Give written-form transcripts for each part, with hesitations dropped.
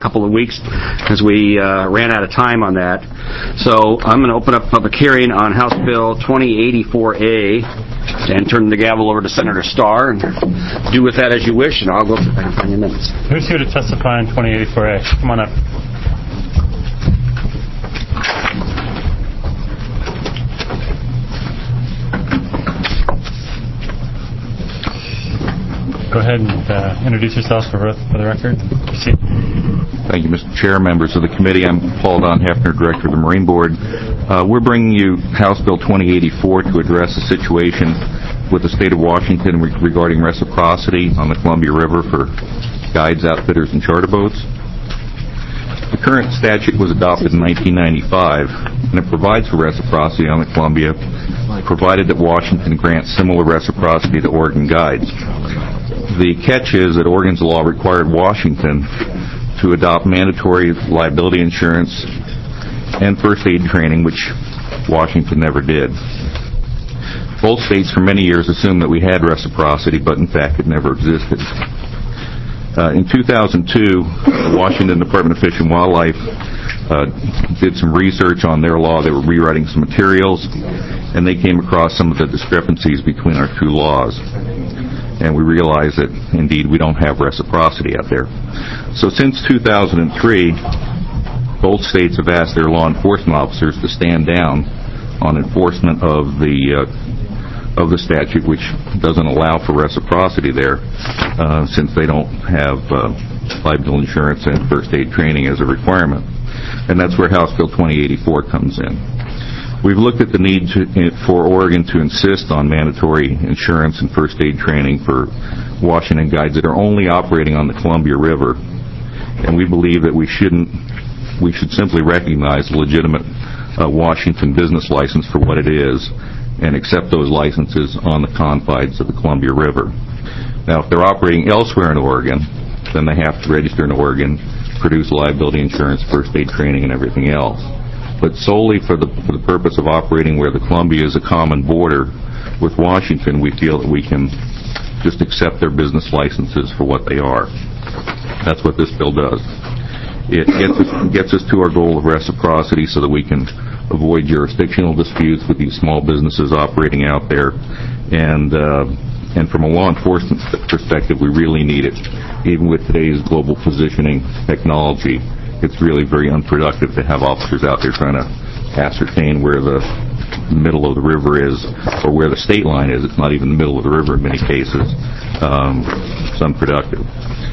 couple of weeks because we ran out of time on that. So I'm going to open up a public hearing on House Bill 2084A and turn the gavel over to Senator Starr and do with that as you wish, and I'll go if I can find your minutes. Who's here to testify on 2084A? Come on up. Go ahead and introduce yourself for the record. Proceed. Thank you, Mr. Chair, members of the committee. I'm Paul Don Hefner, Director of the Marine Board. We're bringing you House Bill 2084 to address the situation with the state of Washington regarding reciprocity on the Columbia River for guides, outfitters, and charter boats. The current statute was adopted in 1995, and it provides for reciprocity on the Columbia, provided that Washington grants similar reciprocity to Oregon guides. The catch is that Oregon's law required Washington to adopt mandatory liability insurance and first aid training, which Washington never did. Both states for many years assumed that we had reciprocity, but in fact it never existed. In 2002, the Washington Department of Fish and Wildlife did some research on their law. They were rewriting some materials, and they came across some of the discrepancies between our two laws. And we realized that, indeed, we don't have reciprocity out there. So since 2003, both states have asked their law enforcement officers to stand down on enforcement of the statute, which doesn't allow for reciprocity there, since they don't have liability insurance and first aid training as a requirement. And that's where House Bill 2084 comes in. We've looked at the need for Oregon to insist on mandatory insurance and first aid training for Washington guides that are only operating on the Columbia River, and we believe that we should simply recognize the legitimate Washington business license for what it is and accept those licenses on the confines of the Columbia River. Now, if they're operating elsewhere in Oregon, then they have to register in Oregon, produce liability insurance, first aid training, and everything else. But solely for the purpose of operating where the Columbia is a common border with Washington, we feel that we can just accept their business licenses for what they are. That's what this bill does. It gets us to our goal of reciprocity so that we can avoid jurisdictional disputes with these small businesses operating out there. And from a law enforcement perspective, we really need it. Even with today's global positioning technology, it's really very unproductive to have officers out there trying to ascertain where the middle of the river is or where the state line is. It's not even the middle of the river in many cases. It's unproductive.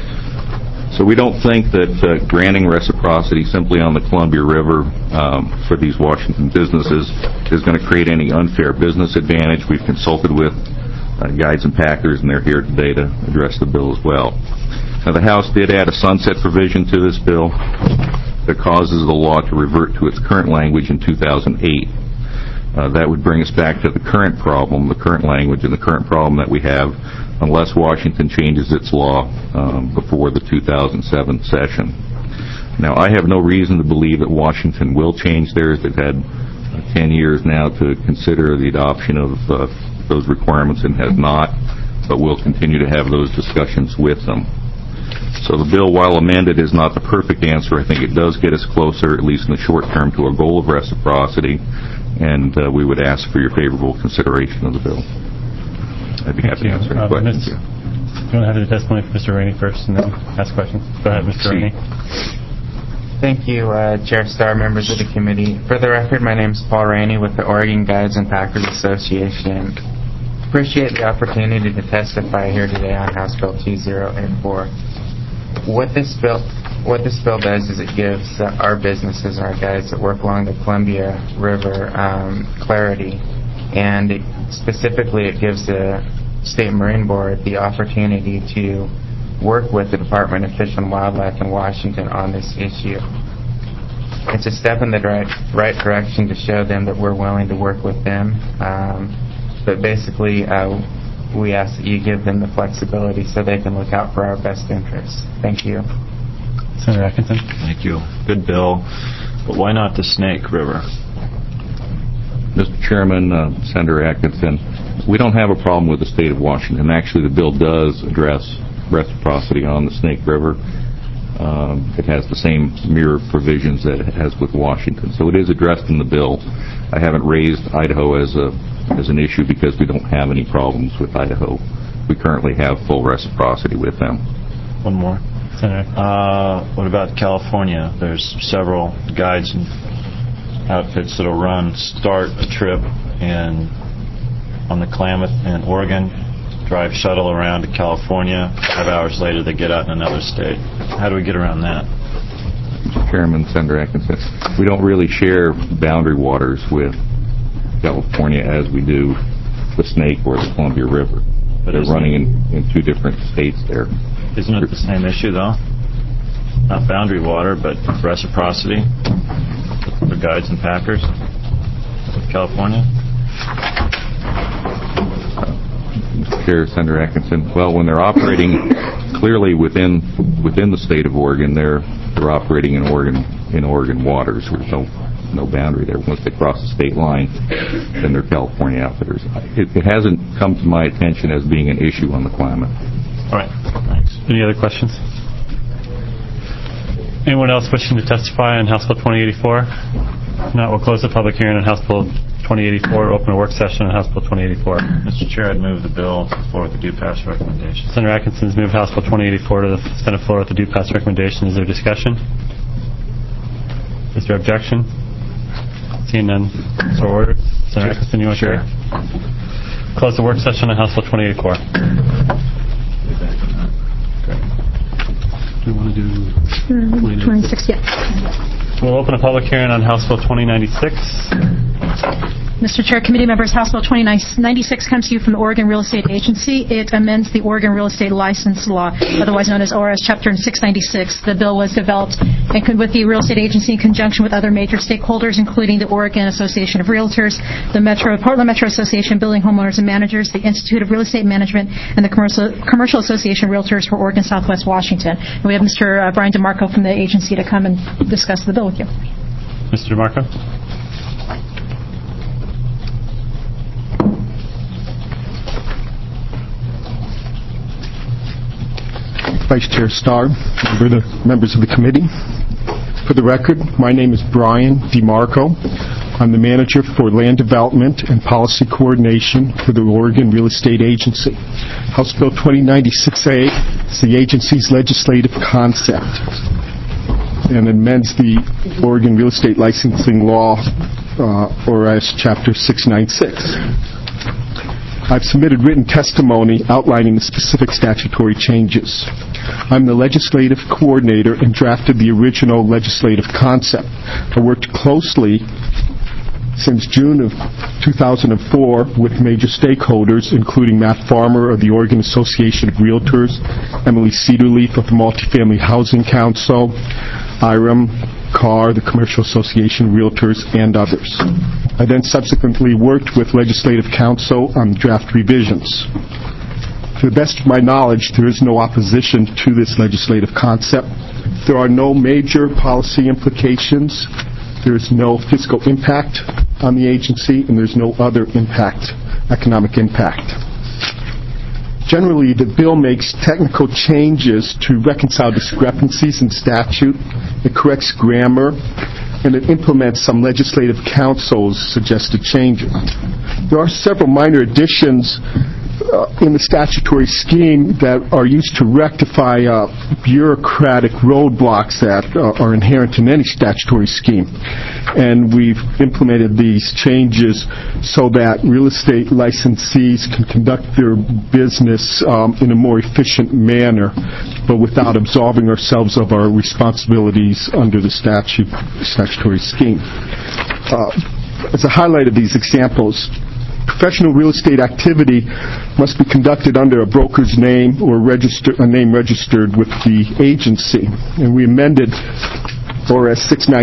So we don't think that granting reciprocity simply on the Columbia River for these Washington businesses is going to create any unfair business advantage. We've consulted with guides and packers, and they're here today to address the bill as well. Now, the House did add a sunset provision to this bill that causes the law to revert to its current language in 2008. That would bring us back to the current problem, the current language, and the current problem that we have unless Washington changes its law before the 2007 session. Now, I have no reason to believe that Washington will change theirs. They've had 10 years now to consider the adoption of those requirements and has not, but we'll continue to have those discussions with them. So the bill, while amended, is not the perfect answer. I think it does get us closer, at least in the short term, to our goal of reciprocity, and we would ask for your favorable consideration of the bill. I'd be happy to answer any questions. Do you want to have the testimony for Mr. Rainey first and then ask questions? Go ahead, Mr. Rainey. Thank you, Chair Starr, members of the committee. For the record, my name is Paul Rainey with the Oregon Guides and Packers Association. Appreciate the opportunity to testify here today on House Bill 2084. What this bill does is it gives our businesses and our guides that work along the Columbia River clarity, and specifically it gives the State Marine Board the opportunity to work with the Department of Fish and Wildlife in Washington on this issue. It's a step in the right direction to show them that we're willing to work with them, but basically we ask that you give them the flexibility so they can look out for our best interests. Thank you. Senator Atkinson. Thank you. Good bill, but why not the Snake River? Mr. Chairman, Senator Atkinson, we don't have a problem with the state of Washington. Actually, the bill does address reciprocity on the Snake River. It has the same mirror provisions that it has with Washington. So it is addressed in the bill. I haven't raised Idaho as an issue because we don't have any problems with Idaho. We currently have full reciprocity with them. One more. Senator. What about California? There's several guides and outfits that'll start a trip on the Klamath in Oregon, drive shuttle around to California. 5 hours later, they get out in another state. How do we get around that? Mr. Chairman, Senator Atkinson, we don't really share boundary waters with California as we do the Snake or the Columbia River. But they're running in two different states there. Isn't it the same issue, though? Not boundary water, but reciprocity for guides and packers with California? Mr. Chair, Senator Atkinson, well, when they're operating clearly within the state of Oregon, they're operating in Oregon waters. There's no boundary there. Once they cross the state line, then they're California outfitters. It hasn't come to my attention as being an issue on the Klamath. All right. Thanks. Any other questions? Anyone else wishing to testify on House Bill 2084? If not, we'll close the public hearing on House Bill 2084, open a work session on House Bill 2084. Mr. Chair, I'd move the bill to the floor with the due pass recommendation. Senator Atkinson's moved House Bill 2084 to the Senate floor with the due pass recommendation. Is there discussion? Is there objection? Seeing none, so ordered. Senator Atkinson, you want to close the work session on House Bill 2084? Do you want to do 26? Yeah. We'll open a public hearing on House Bill 2096. Mr. Chair, committee members, House Bill 2096 comes to you from the Oregon Real Estate Agency. It amends the Oregon Real Estate License Law, otherwise known as ORS Chapter 696. The bill was developed with the Real Estate Agency in conjunction with other major stakeholders, including the Oregon Association of Realtors, the Portland Metro Association, Building Homeowners and Managers, the Institute of Real Estate Management, and the Commercial Association of Realtors for Oregon Southwest Washington. And we have Mr. Brian DeMarco from the agency to come and discuss the bill with you. Mr. DeMarco? Vice Chair Starr, members of the committee. For the record, my name is Brian DeMarco. I'm the manager for land development and policy coordination for the Oregon Real Estate Agency. House Bill 2096A is the agency's legislative concept and amends the Oregon Real Estate Licensing Law, ORS Chapter 696. I've submitted written testimony outlining the specific statutory changes. I'm the legislative coordinator and drafted the original legislative concept. I worked closely since June of 2004 with major stakeholders, including Matt Farmer of the Oregon Association of Realtors, Emily Cedarleaf of the Multifamily Housing Council, IREM, CAR, the Commercial Association of Realtors, and others. I then subsequently worked with Legislative Counsel on draft revisions. To the best of my knowledge, there is no opposition to this legislative concept. There are no major policy implications. There is no fiscal impact on the agency, and there's no other economic impact. Generally, the bill makes technical changes to reconcile discrepancies in statute. It corrects grammar, and it implements some legislative counsel's suggested changes. There are several minor additions in the statutory scheme that are used to rectify bureaucratic roadblocks that are inherent in any statutory scheme. And we've implemented these changes so that real estate licensees can conduct their business in a more efficient manner, but without absolving ourselves of our responsibilities under the statutory scheme. As a highlight of these examples, professional real estate activity must be conducted under a broker's name or a name registered with the agency. And we amended ORS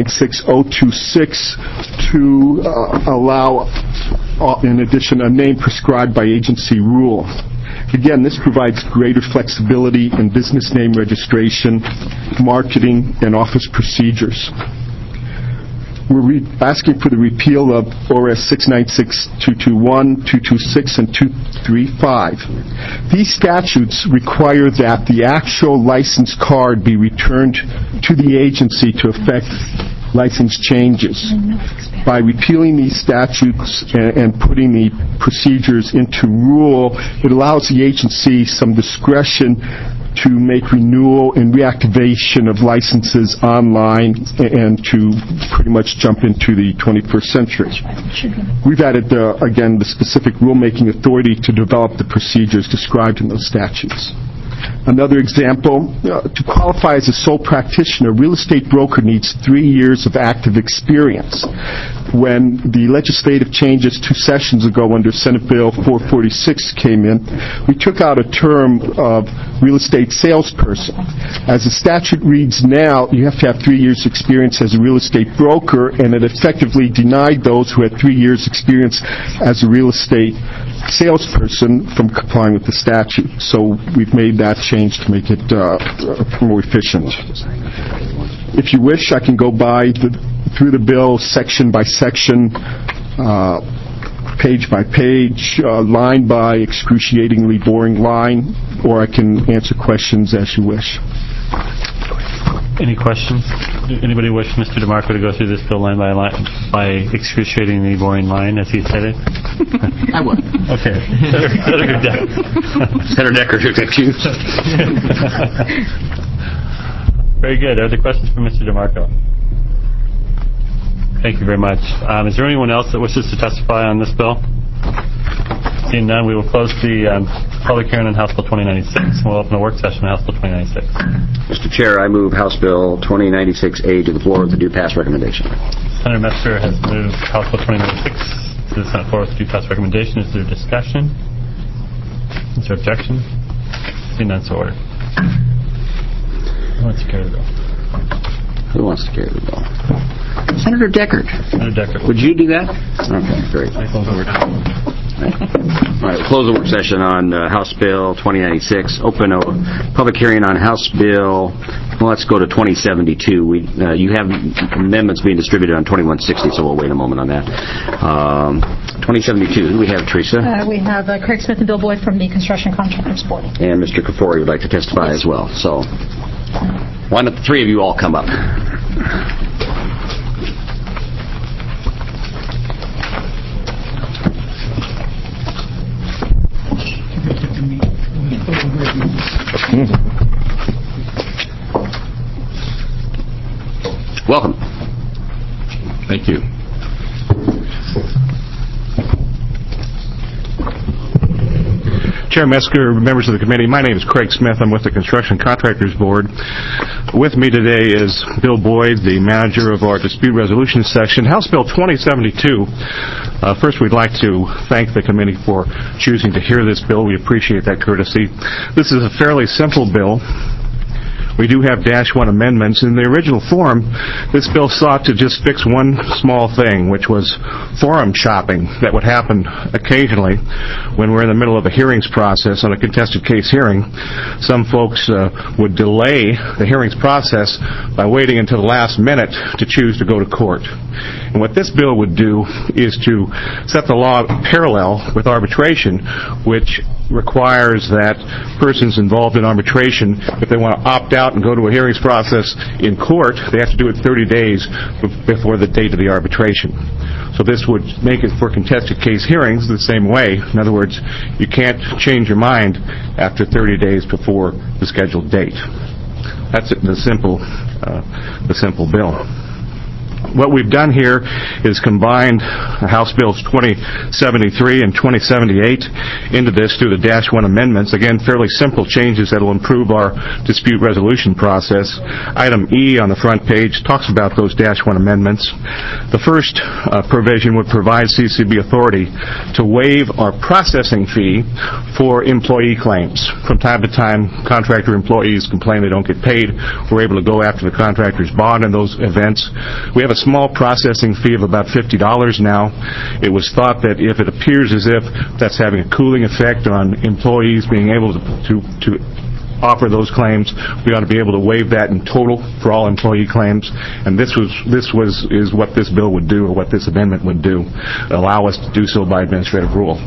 696-026 to allow, in addition, a name prescribed by agency rule. Again, this provides greater flexibility in business name registration, marketing, and office procedures. We're asking for the repeal of ORS 696-221, 226, and 235. These statutes require that the actual license card be returned to the agency to effect license changes. By repealing these statutes and putting the procedures into rule, it allows the agency some discretion to make renewal and reactivation of licenses online and to pretty much jump into the 21st century. We've added, again, the specific rulemaking authority to develop the procedures described in those statutes. Another example, to qualify as a sole practitioner, a real estate broker needs 3 years of active experience. When the legislative changes 2 sessions ago under Senate Bill 446 came in, we took out a term of real estate salesperson. As the statute reads now, you have to have 3 years experience as a real estate broker, and it effectively denied those who had 3 years experience as a real estate salesperson from complying with the statute. So we've made that change to make it more efficient. If you wish, I can go through the bill section by section, page by page, line by excruciatingly boring line, or I can answer questions as you wish. Any questions? Anybody wish Mr. DeMarco to go through this bill line by line, by excruciatingly boring line, as he said it? I would. Okay. Senator Decker, you. Very good. Are there questions for Mr. DeMarco? Thank you very much. Is there anyone else that wishes to testify on this bill? Seeing none, we will close the public hearing on House Bill 2096, and we'll open a work session on House Bill 2096. Mr. Chair, I move House Bill 2096A to the floor with the due pass recommendation. Senator Metzger has moved House Bill 2096 to the Senate floor with the due pass recommendation. Is there discussion? Is there objection? Seeing none, so ordered. Who wants to carry the bill? Who wants to carry the bill? Senator Deckard. Senator Deckard. Would you do that? Okay, great. All right, close the work session on House Bill 2096. Open a public hearing on House Bill. Well, let's go to 2072. You have amendments being distributed on 2160, so we'll wait a moment on that. 2072. Who do we have, Teresa? We have Craig Smith and Bill Boyd from the Construction Contractors Board. And Mr. Kafori would like to testify as well. So why don't the three of you all come up? Welcome. Thank you. Chair Metzger, members of the committee, my name is Craig Smith. I'm with the Construction Contractors Board. With me today is Bill Boyd, the manager of our dispute resolution section. House Bill 2072. First, we'd like to thank the committee for choosing to hear this bill. We appreciate that courtesy. This is a fairly simple bill. We do have -1 amendments. In the original form, this bill sought to just fix one small thing, which was forum shopping that would happen occasionally when we're in the middle of a hearings process on a contested case hearing. Some folks would delay the hearings process by waiting until the last minute to choose to go to court. And what this bill would do is to set the law parallel with arbitration, which requires that persons involved in arbitration, if they want to opt out and go to a hearings process in court, they have to do it 30 days before the date of the arbitration. So this would make it for contested case hearings the same way. In other words, you can't change your mind after 30 days before the scheduled date. That's the simple bill. What we've done here is combined House Bills 2073 and 2078 into this through the -1 amendments. Again, fairly simple changes that will improve our dispute resolution process. Item E on the front page talks about those -1 amendments. The first provision would provide CCB authority to waive our processing fee for employee claims. From time to time, contractor employees complain they don't get paid. We're able to go after the contractor's bond in those events. We have a small processing fee of about $50 now. It was thought that if it appears as if that's having a cooling effect on employees being able to offer those claims, we ought to be able to waive that in total for all employee claims. And is what this bill would do, or what this amendment would do, allow us to do so by administrative rule.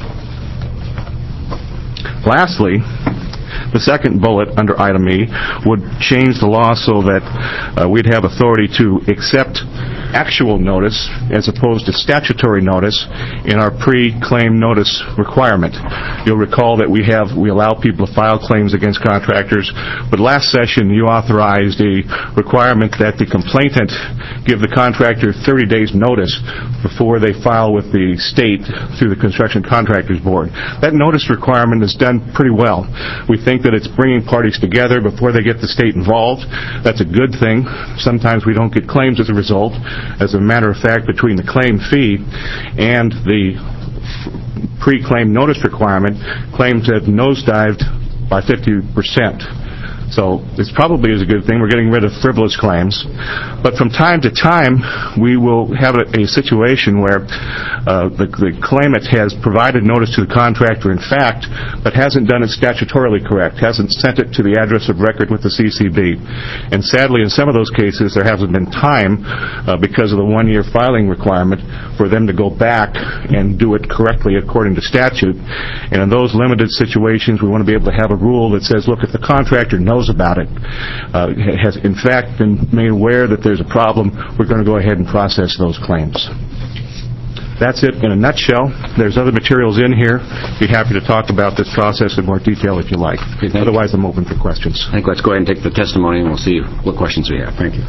Lastly, the second bullet under item E would change the law so that we'd have authority to accept actual notice as opposed to statutory notice in our pre-claim notice requirement. You'll recall that we allow people to file claims against contractors, but last session you authorized a requirement that the complainant give the contractor 30 days notice before they file with the state through the Construction Contractors Board. That notice requirement is done pretty well. We think that it's bringing parties together before they get the state involved. That's a good thing. Sometimes we don't get claims as a result. As a matter of fact, between the claim fee and the pre-claim notice requirement, claims have nosedived by 50%. So it probably is a good thing. We're getting rid of frivolous claims. But from time to time, we will have a situation where the claimant has provided notice to the contractor, in fact, but hasn't done it statutorily correct, hasn't sent it to the address of record with the CCB. And sadly, in some of those cases, there hasn't been time, because of the one-year filing requirement, for them to go back and do it correctly according to statute. And in those limited situations, we want to be able to have a rule that says, look, if the contractor knows about it, has in fact been made aware that there's a problem, we're going to go ahead and process those claims. That's it in a nutshell. There's other materials in here. Be happy to talk about this process in more detail if you like. Okay, otherwise, I'm open for questions. I think let's go ahead and take the testimony, and we'll see what questions we have. Thank you.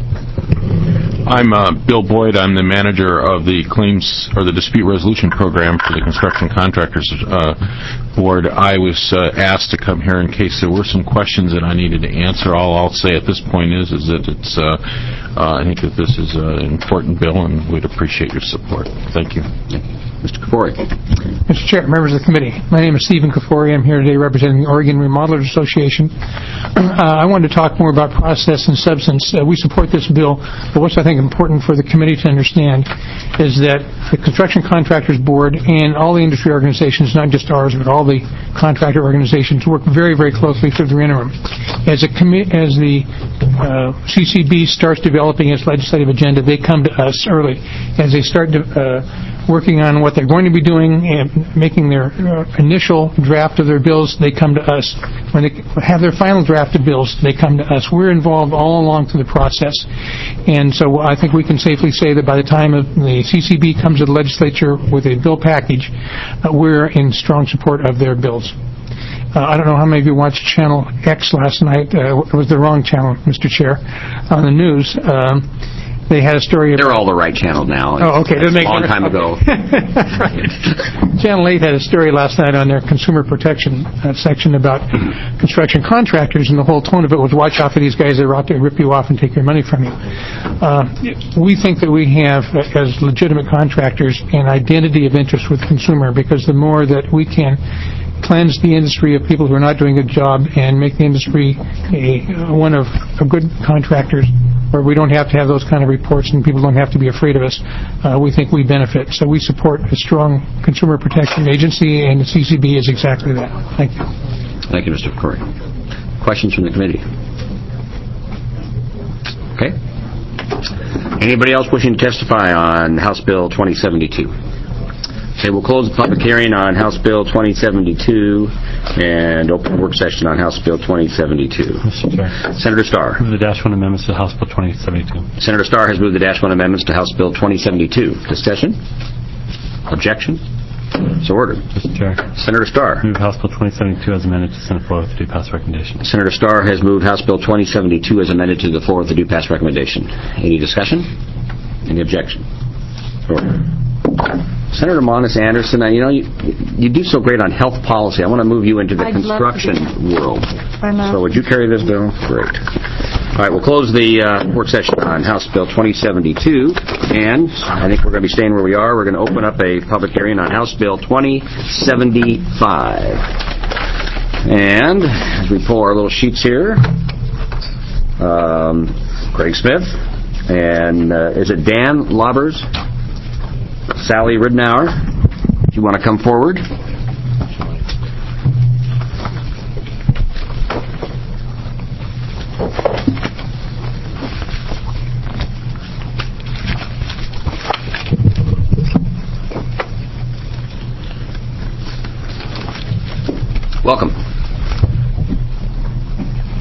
I'm Bill Boyd. I'm the manager of the claims or the dispute resolution program for the Construction Contractors Board. I was asked to come here in case there were some questions that I needed to answer. All I'll say at this point is that it's I think that this is an important bill, and we'd appreciate your support. Thank you. Mr. Kafori. Mr. Chair, members of the committee, my name is Stephen Kafori. I'm here today representing the Oregon Remodelers Association. I wanted to talk more about process and substance. We support this bill, but what's I think important for the committee to understand is that the Construction Contractors Board and all the industry organizations, not just ours, but all the contractor organizations, work very, very closely through the interim. As the CCB starts developing its legislative agenda, they come to us early. As they start working on what they're going to be doing and making their initial draft of their bills, they come to us. When they have their final draft of bills, they come to us. We're involved all along through the process. And so I think we can safely say that by the time the CCB comes to the legislature with a bill package, we're in strong support of their bills. I don't know how many of you watched Channel X last night. It was the wrong channel, Mr. Chair, on the news. They had a story about... They're all the right channel now. Oh, okay. That's a long time ago. Right. Channel 8 had a story last night on their consumer protection section about construction contractors, and the whole tone of it was, watch out for these guys that are out there to rip you off and take your money from you. We think that we have, as legitimate contractors, an identity of interest with the consumer, because the more that we can cleanse the industry of people who are not doing a good job and make the industry one of good contractors, where we don't have to have those kind of reports and people don't have to be afraid of us, we think we benefit. So we support a strong consumer protection agency, and the CCB is exactly that. Thank you. Thank you, Mr. Corey. Questions from the committee? Okay. Anybody else wishing to testify on House Bill 2072? Okay, we'll close the public hearing on House Bill 2072 and open the work session on House Bill 2072. Mr. Chair. Senator Starr. Move the Dash 1 amendments to House Bill 2072. Senator Starr has moved the Dash 1 amendments to House Bill 2072. Discussion? Objection? So ordered. Mr. Chair. Senator Starr. Move House Bill 2072 as amended to Senate floor with the due pass recommendation. Senator Starr has moved House Bill 2072 as amended to the floor with the due pass recommendation. Any discussion? Any objection? Order. Senator Monis Anderson, you do so great on health policy. I want to move you into the construction world. So would you carry this bill? Great. All right, we'll close the work session on House Bill 2072, and I think we're going to be staying where we are. We're going to open up a public hearing on House Bill 2075. And as we pull our little sheets here, Craig Smith, and is it Dan Lobbers? Sally Ridenour, if you want to come forward.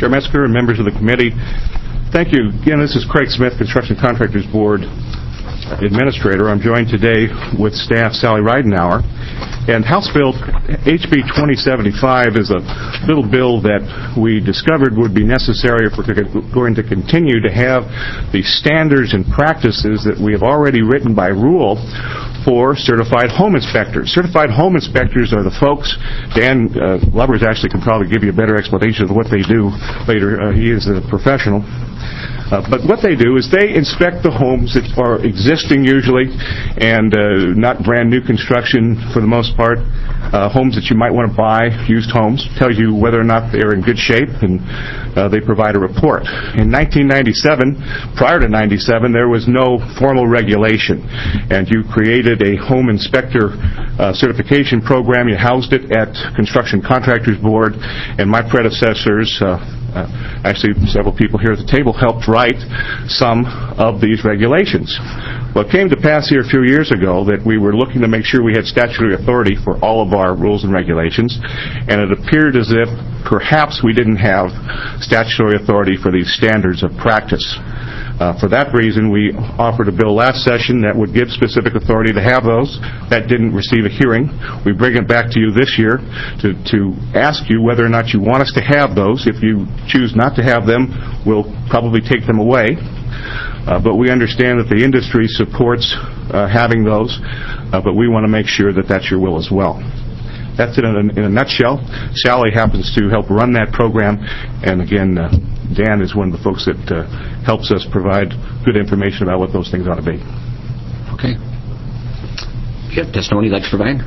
Chair Metzger and members of the committee. Thank you. Again, this is Craig Smith, Construction Contractors Board Administrator. I'm joined today with staff Sally Ridenauer. And House Bill HB 2075 is a little bill that we discovered would be necessary if we're going to continue to have the standards and practices that we have already written by rule for certified home inspectors. Certified home inspectors are the folks, Dan Lubbers actually can probably give you a better explanation of what they do later. He is a professional. But what they do is they inspect the homes that are existing usually and not brand new construction for the most part, homes that you might want to buy, used homes, tells you whether or not they're in good shape, and they provide a report. In 1997, prior to 97, there was no formal regulation, and you created a home inspector certification program. You housed it at Construction Contractors Board, and my predecessors, actually several people here at the table, helped write some of these regulations. What came to pass here a few years ago that we were looking to make sure we had statutory authority for all of our rules and regulations, and it appeared as if perhaps we didn't have statutory authority for these standards of practice. For that reason, we offered a bill last session that would give specific authority to have those. That didn't receive a hearing. We bring it back to you this year to ask you whether or not you want us to have those. If you choose not to have them, we'll probably take them away. But we understand that the industry supports having those, but we want to make sure that that's your will as well. That's it in a nutshell. Sally happens to help run that program, and again, Dan is one of the folks that helps us provide good information about what those things ought to be. Okay. Do you have testimony you'd like to provide?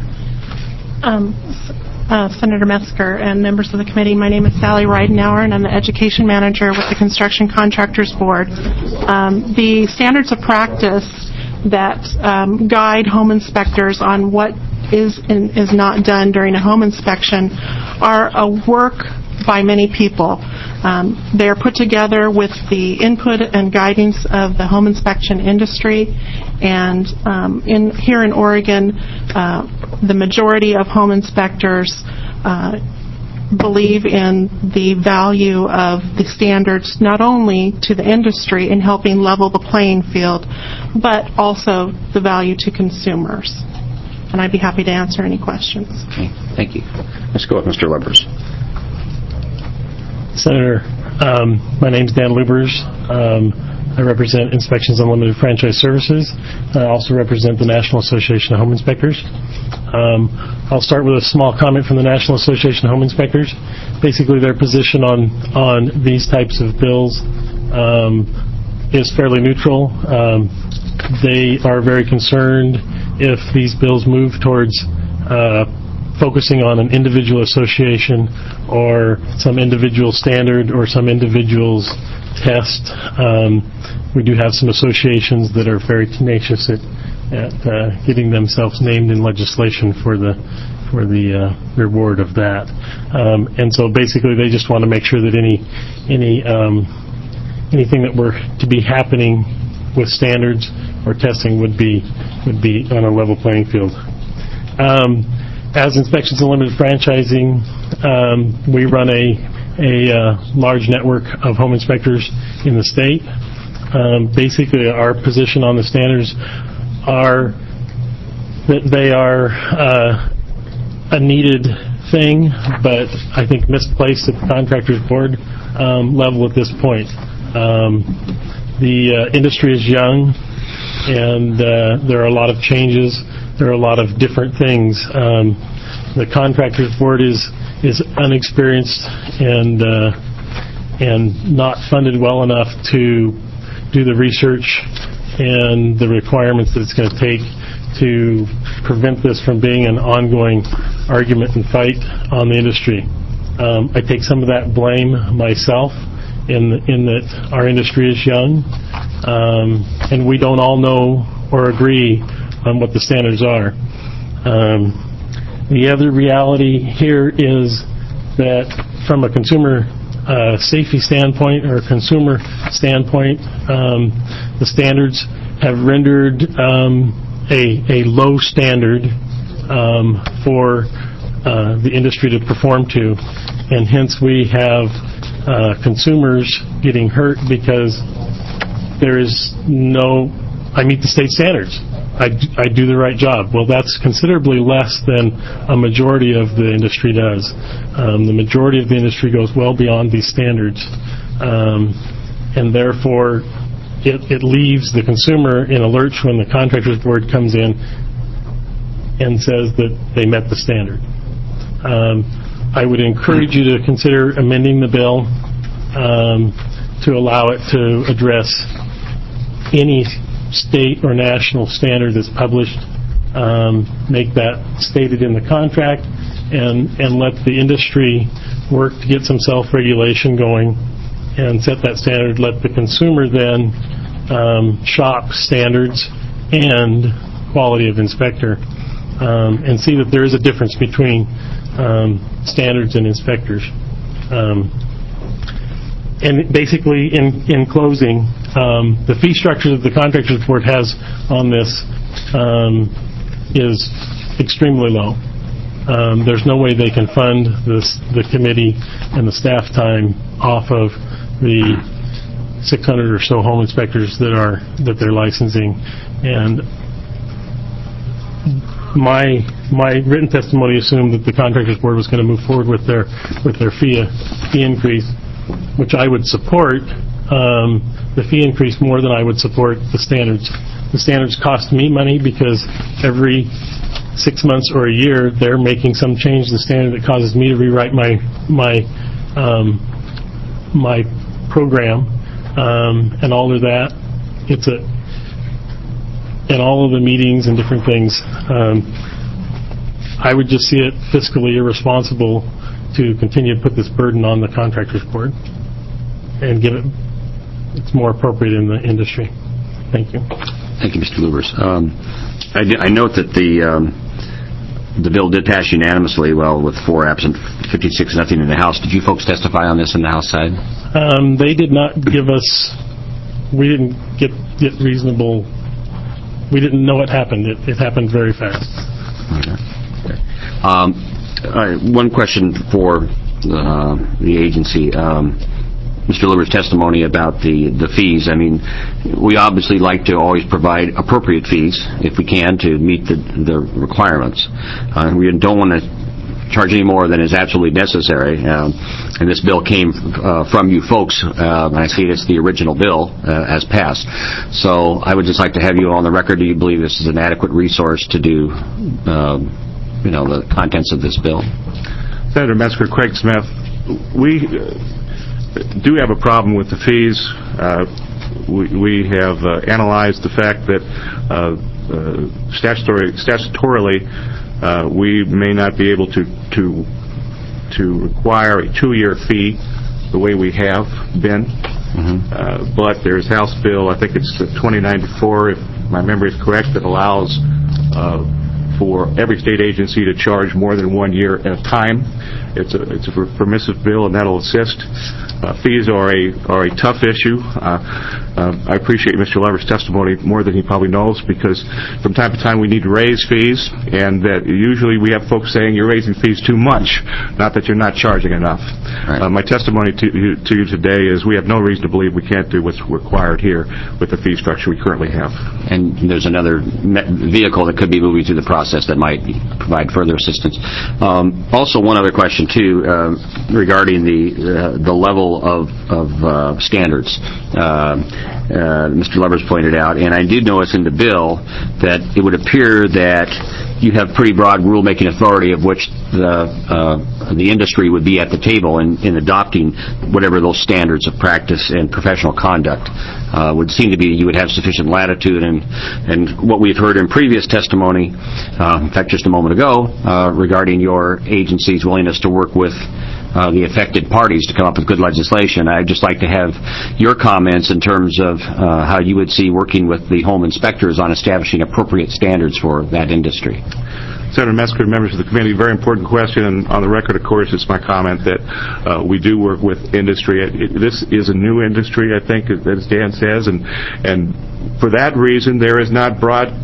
Senator Metzger and members of the committee, my name is Sally Ridenauer, and I'm the Education Manager with the Construction Contractors Board. The standards of practice that guide home inspectors on what is and is not done during a home inspection are a work by many people. They are put together with the input and guidance of the home inspection industry, and here in Oregon, the majority of home inspectors believe in the value of the standards not only to the industry in helping level the playing field, but also the value to consumers. And I'd be happy to answer any questions. Okay, thank you. Let's go with Mr. Lubbers. Senator, my name's Dan Lubbers. I represent Inspections Unlimited Franchise Services. I also represent the National Association of Home Inspectors. I'll start with a small comment from the National Association of Home Inspectors. Basically, their position on these types of bills is fairly neutral. They are very concerned if these bills move towards focusing on an individual association or some individual standard or some individual's test. We do have some associations that are very tenacious at getting themselves named in legislation for the reward of that. And so basically they just want to make sure that anything that were to be happening with standards or testing would be on a level playing field. As Inspections Unlimited Franchising, we run a large network of home inspectors in the state. Basically, our position on the standards are that they are a needed thing, but I think misplaced at the Contractors Board level at this point. The industry is young, and there are a lot of changes. There are a lot of different things. The Contractors Board is unexperienced and not funded well enough to do the research and the requirements that it's going to take to prevent this from being an ongoing argument and fight on the industry. I take some of that blame myself in that our industry is young, and we don't all know or agree on what the standards are. The other reality here is that from a consumer safety standpoint or consumer standpoint, the standards have rendered a low standard for the industry to perform to, and hence we have consumers getting hurt because there is no, I meet the state standards. I do the right job. Well, that's considerably less than a majority of the industry does. The majority of the industry goes well beyond these standards, and therefore it leaves the consumer in a lurch when the contractor's board comes in and says that they met the standard. I would encourage you to consider amending the bill to allow it to address any state or national standard that's published, make that stated in the contract, and let the industry work to get some self-regulation going and set that standard. Let the consumer then shop standards and quality of inspector and see that there is a difference between standards and inspectors. And basically, in closing, the fee structure that the Contractors Board has on this is extremely low. There's no way they can fund the committee and the staff time off of the 600 or so home inspectors that they're licensing. And my written testimony assumed that the Contractors Board was going to move forward with their fee increase, which I would support. The fee increase more than I would support the standards. The standards cost me money because every 6 months or a year they're making some change to the standard that causes me to rewrite my program, and all of that. And all of the meetings and different things. I would just see it fiscally irresponsible to continue to put this burden on the Contractors Board and give it's more appropriate in the industry. Thank you. Thank you, Mr. Lubers. I note that the bill did pass unanimously, with 4 absent, 56 nothing in the House. Did you folks testify on this in the House side? They did not give us. We didn't get reasonable. We didn't know what happened. It happened very fast. Okay. One question for the agency. Mr. Lubers' testimony about the fees. I mean, we obviously like to always provide appropriate fees if we can to meet the requirements. We don't want to charge any more than is absolutely necessary. And this bill came from you folks, and I see it's the original bill as passed. So I would just like to have you on the record. Do you believe this is an adequate resource to do, the contents of this bill? Senator Metzger, Craig Smith, we do have a problem with the fees. We have analyzed the fact that statutorily we may not be able to require a 2-year fee the way we have been. Mm-hmm. But there's House Bill, I think it's 2094, if my memory is correct, that allows for every state agency to charge more than 1 year at a time. It's a permissive bill, and that'll assist. Fees are a tough issue. I appreciate Mr. Lever's testimony more than he probably knows, because from time to time we need to raise fees, and that usually we have folks saying you're raising fees too much, not that you're not charging enough. Right. My testimony to you today is we have no reason to believe we can't do what's required here with the fee structure we currently have. And there's another vehicle that could be moving through the process that might provide further assistance. Also, one other question too, regarding the level of standards. Mr. Levers pointed out, and I did notice in the bill that it would appear that you have pretty broad rulemaking authority, of which the industry would be at the table in adopting whatever those standards of practice and professional conduct would seem to be. You would have sufficient latitude, and what we've heard in previous testimony, in fact just a moment ago, regarding your agency's willingness to work with the affected parties to come up with good legislation. I'd just like to have your comments in terms of how you would see working with the home inspectors on establishing appropriate standards for that industry. Senator Metzger, members of the committee, very important question, and on the record, of course, it's my comment that we do work with industry. This is a new industry, I think, as Dan says, and for that reason, there is not broad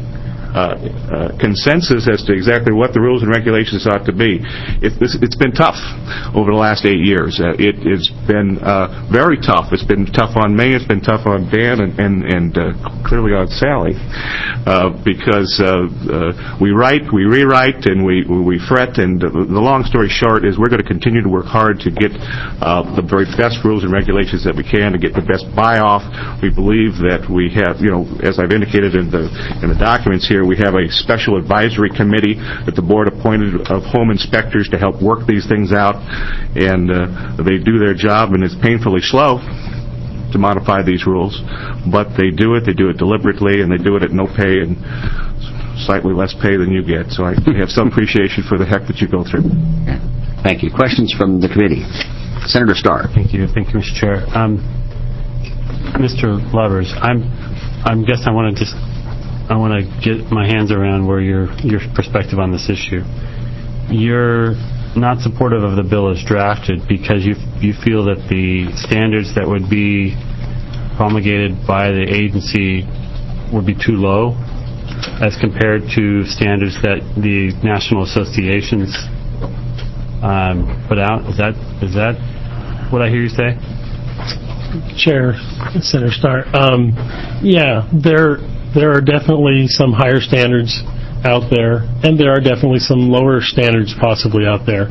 consensus as to exactly what the rules and regulations ought to be. It's been tough over the last 8 years. It's been very tough. It's been tough on me. It's been tough on Dan and clearly on Sally because we write, we rewrite, and we fret. And the long story short is we're going to continue to work hard to get the very best rules and regulations that we can to get the best buy-off. We believe that we have, as I've indicated in the documents here, we have a special advisory committee that the board appointed of home inspectors to help work these things out, and they do their job, and it's painfully slow to modify these rules, but they do it deliberately, and they do it at no pay and slightly less pay than you get. So I have some appreciation for the heck that you go through. Thank you. Questions from the committee? Senator Starr. Thank you, Mr. Chair. Mr. Lovers, I want to get my hands around where your perspective on this issue. You're not supportive of the bill as drafted because you feel that the standards that would be promulgated by the agency would be too low as compared to standards that the national associations put out. Is that what I hear you say? Chair, Senator Starr. Yeah, there are definitely some higher standards out there, and there are definitely some lower standards possibly out there.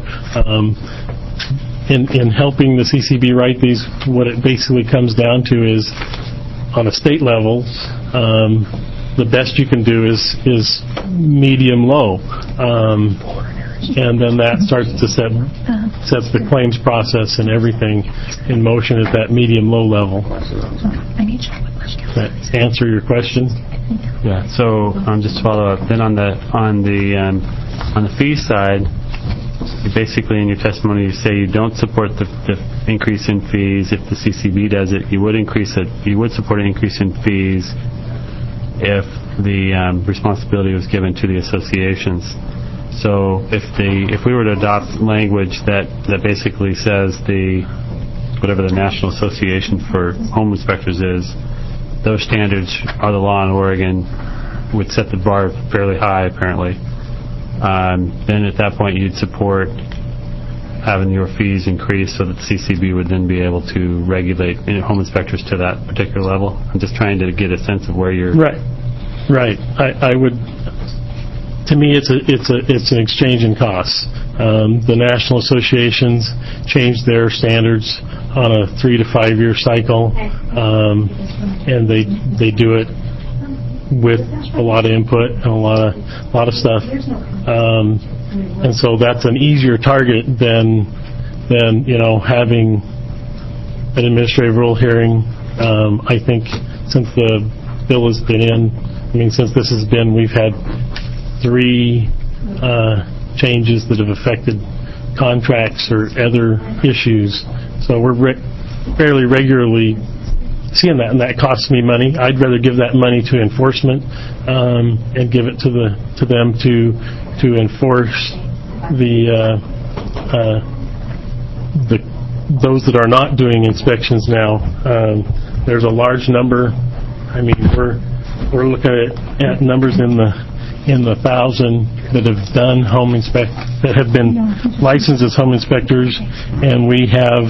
In helping the CCB write these, what it basically comes down to is, on a state level, the best you can do is medium-low. And then that starts to sets the claims process and everything in motion at that medium-low level. Does that answer your question? Yeah. So just to follow up, then on the fee side, you basically in your testimony you say you don't support the increase in fees if the CCB does it. You would support an increase in fees if the responsibility was given to the associations. So if we were to adopt language that basically says whatever the National Association for Home Inspectors is, those standards are the law in Oregon, would set the bar fairly high apparently. Then at that point you'd support having your fees increase so that the CCB would then be able to regulate home inspectors to that particular level. I'm just trying to get a sense of where you're... Right. I would... To me, it's an exchange in costs. The national associations change their standards on a 3 to 5 year cycle, and they do it with a lot of input and a lot of stuff. And so that's an easier target than having an administrative rule hearing. I think since the bill has been since this has been, we've had 3 changes that have affected contracts or other issues. So we're fairly regularly seeing that, and that costs me money. I'd rather give that money to enforcement and give it to them to enforce those that are not doing inspections now. There's a large number. I mean, we're looking at numbers in the 1,000 that have done that have been licensed as home inspectors, and we have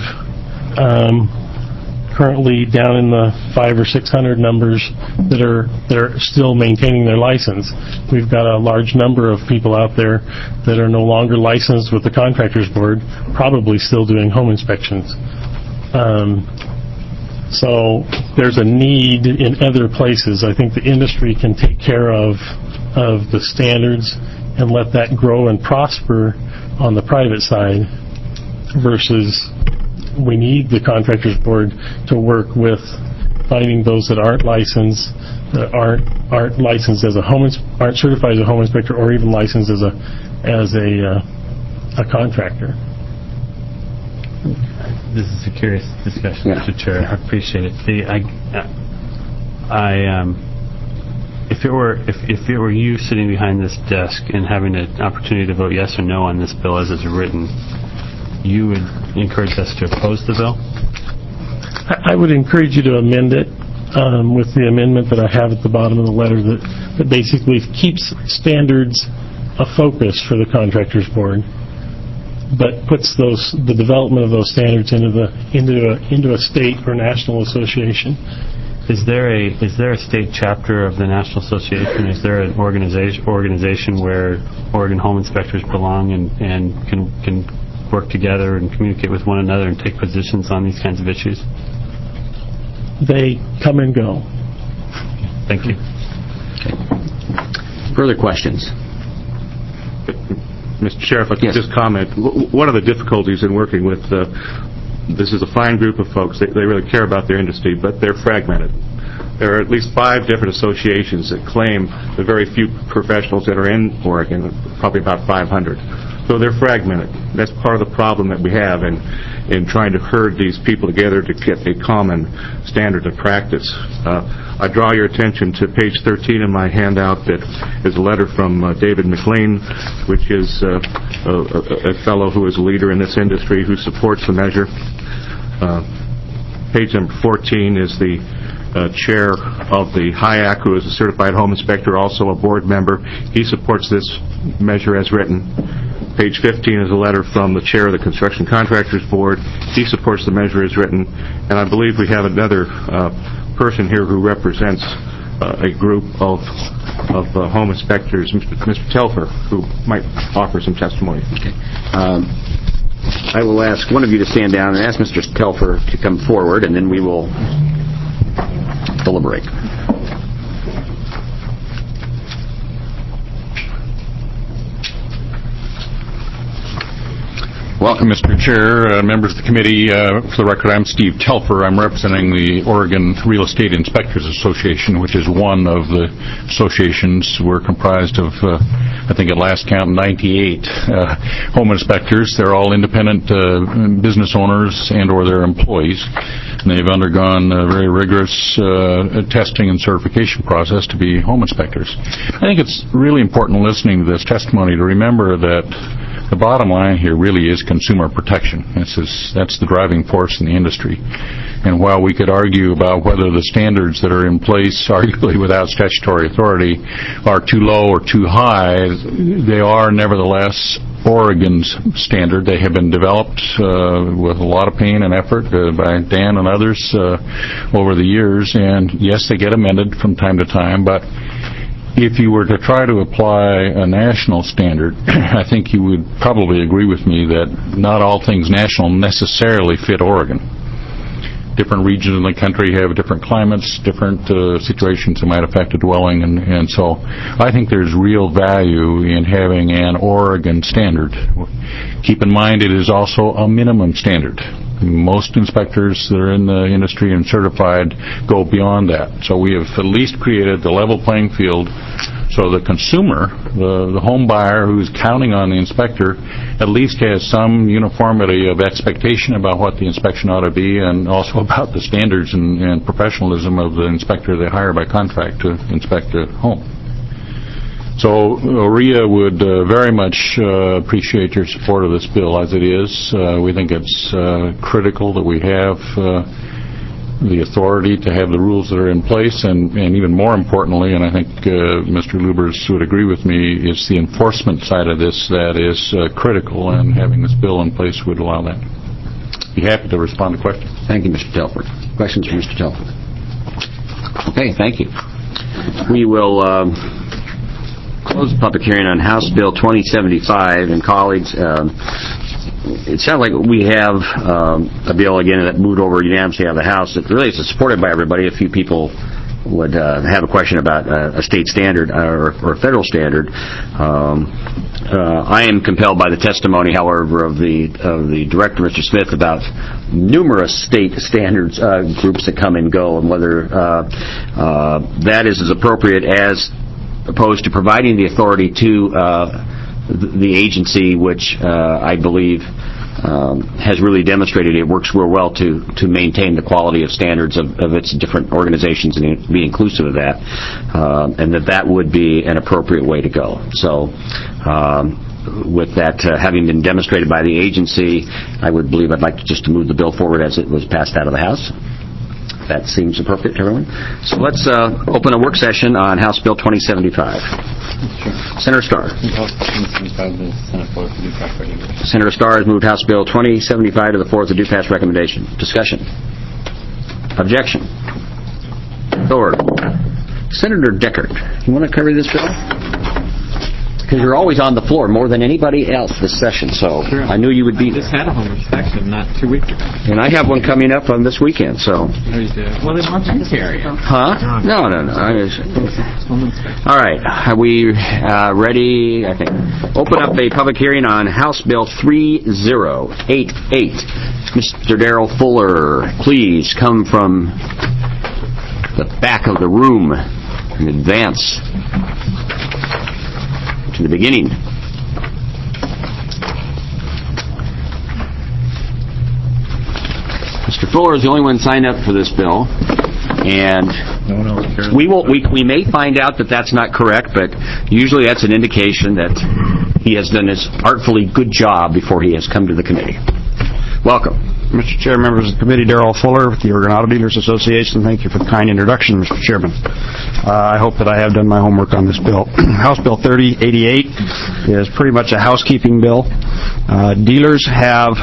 currently down in the 500 or 600 numbers that are still maintaining their license. We've got a large number of people out there that are no longer licensed with the Contractors Board, probably still doing home inspections. So there's a need in other places. I think the industry can take care of the standards and let that grow and prosper on the private side versus we need the Contractors Board to work with finding those that aren't licensed, that aren't licensed as aren't certified as a home inspector or even licensed as a contractor. This is a curious discussion, Mr. Chair. I appreciate it. If it were you sitting behind this desk and having an opportunity to vote yes or no on this bill as it's written, you would encourage us to oppose the bill? I would encourage you to amend it. with the amendment that I have at the bottom of the letter that basically keeps standards a focus for the Contractors Board, but puts the development of those standards into a state or national association. Is there a state chapter of the National Association? Is there an organization where Oregon home inspectors belong and can work together and communicate with one another and take positions on these kinds of issues? They come and go. Thank you. Okay. Further questions? Mr. Chair, if I could Yes. just comment, one of the difficulties in working with this is a fine group of folks. They really care about their industry, but they're fragmented. There are at least 5 different associations that claim the very few professionals that are in Oregon, probably about 500. So they're fragmented. That's part of the problem that we have in trying to herd these people together to get a common standard of practice. I draw your attention to page 13 in my handout that is a letter from David McLean, which is a fellow who is a leader in this industry who supports the measure. Page number 14 is the chair of the HIAC, who is a certified home inspector, also a board member. He supports this measure as written. Page 15 is a letter from the chair of the Construction Contractors Board. He supports the measure as written. And I believe we have another person here who represents a group of home inspectors, Mr. Telfer, who might offer some testimony. Okay. I will ask one of you to stand down and ask Mr. Telfer to come forward, and then we will deliberate. Welcome, Mr. Chair, members of the committee. For the record, I'm Steve Telfer. I'm representing the Oregon Real Estate Inspectors Association, which is one of the associations. We're comprised of, I think at last count, 98 home inspectors. They're all independent business owners and or their employees. And they've undergone a very rigorous testing and certification process to be home inspectors. I think it's really important listening to this testimony to remember that the bottom line here really is consumer protection. That's the driving force in the industry. And while we could argue about whether the standards that are in place, arguably without statutory authority, are too low or too high, they are nevertheless Oregon's standard. They have been developed with a lot of pain and effort by Dan and others over the years. And yes, they get amended from time to time, but if you were to try to apply a national standard, I think you would probably agree with me that not all things national necessarily fit Oregon. Different regions in the country have different climates, different situations that might affect a dwelling, and so I think there's real value in having an Oregon standard. Keep in mind it is also a minimum standard. Most inspectors that are in the industry and certified go beyond that. So we have at least created the level playing field so the consumer, the home buyer who's counting on the inspector, at least has some uniformity of expectation about what the inspection ought to be and also about the standards and professionalism of the inspector they hire by contract to inspect a home. So OREA would very much appreciate your support of this bill as it is. We think it's critical that we have the authority to have the rules that are in place, and even more importantly, and I think Mr. Lubers would agree with me, it's the enforcement side of this that is critical, and having this bill in place would allow that. Be happy to respond to questions. Thank you, Mr. Telford. Questions for Mr. Telford? Okay, thank you. We will close the public hearing on House Bill 2075, and colleagues, it sounds like we have a bill again that moved over unanimously out of the House that really is supported by everybody. A few people would have a question about a state standard or a federal standard. I am compelled by the testimony, however, of the director, Mr. Smith, about numerous state standards groups that come and go, and whether that is as appropriate as opposed to providing the authority to the agency, which I believe has really demonstrated it works real well to maintain the quality of standards of its different organizations and be inclusive of that, and that would be an appropriate way to go. So with that having been demonstrated by the agency, I would believe I'd like to just move the bill forward as it was passed out of the House. That seems appropriate to everyone. So let's open a work session on House Bill 2075. Senator Starr. Senator Starr has moved House Bill 2075 to the floor with a do-pass recommendation. Discussion. Objection. Order. Senator Deckard, you want to cover this bill? Because you're always on the floor more than anybody else this session, so sure. I knew you would be there. I just had a home inspection not 2 weeks ago. And I have one coming up on this weekend, so... No, you did. Well, they want this area. Huh? No. All right. Are we ready? I think. Open up a public hearing on House Bill 3088. Mr. Darrell Fuller, please come from the back of the room and advance to the beginning. Mr. Fuller is the only one signed up for this bill, and we may find out that that's not correct, but usually that's an indication that he has done his artfully good job before he has come to the committee. Welcome. Mr. Chair, members of the committee, Darrell Fuller with the Oregon Auto Dealers Association. Thank you for the kind introduction, Mr. Chairman. I hope that I have done my homework on this bill. House Bill 3088 is pretty much a housekeeping bill. Dealers have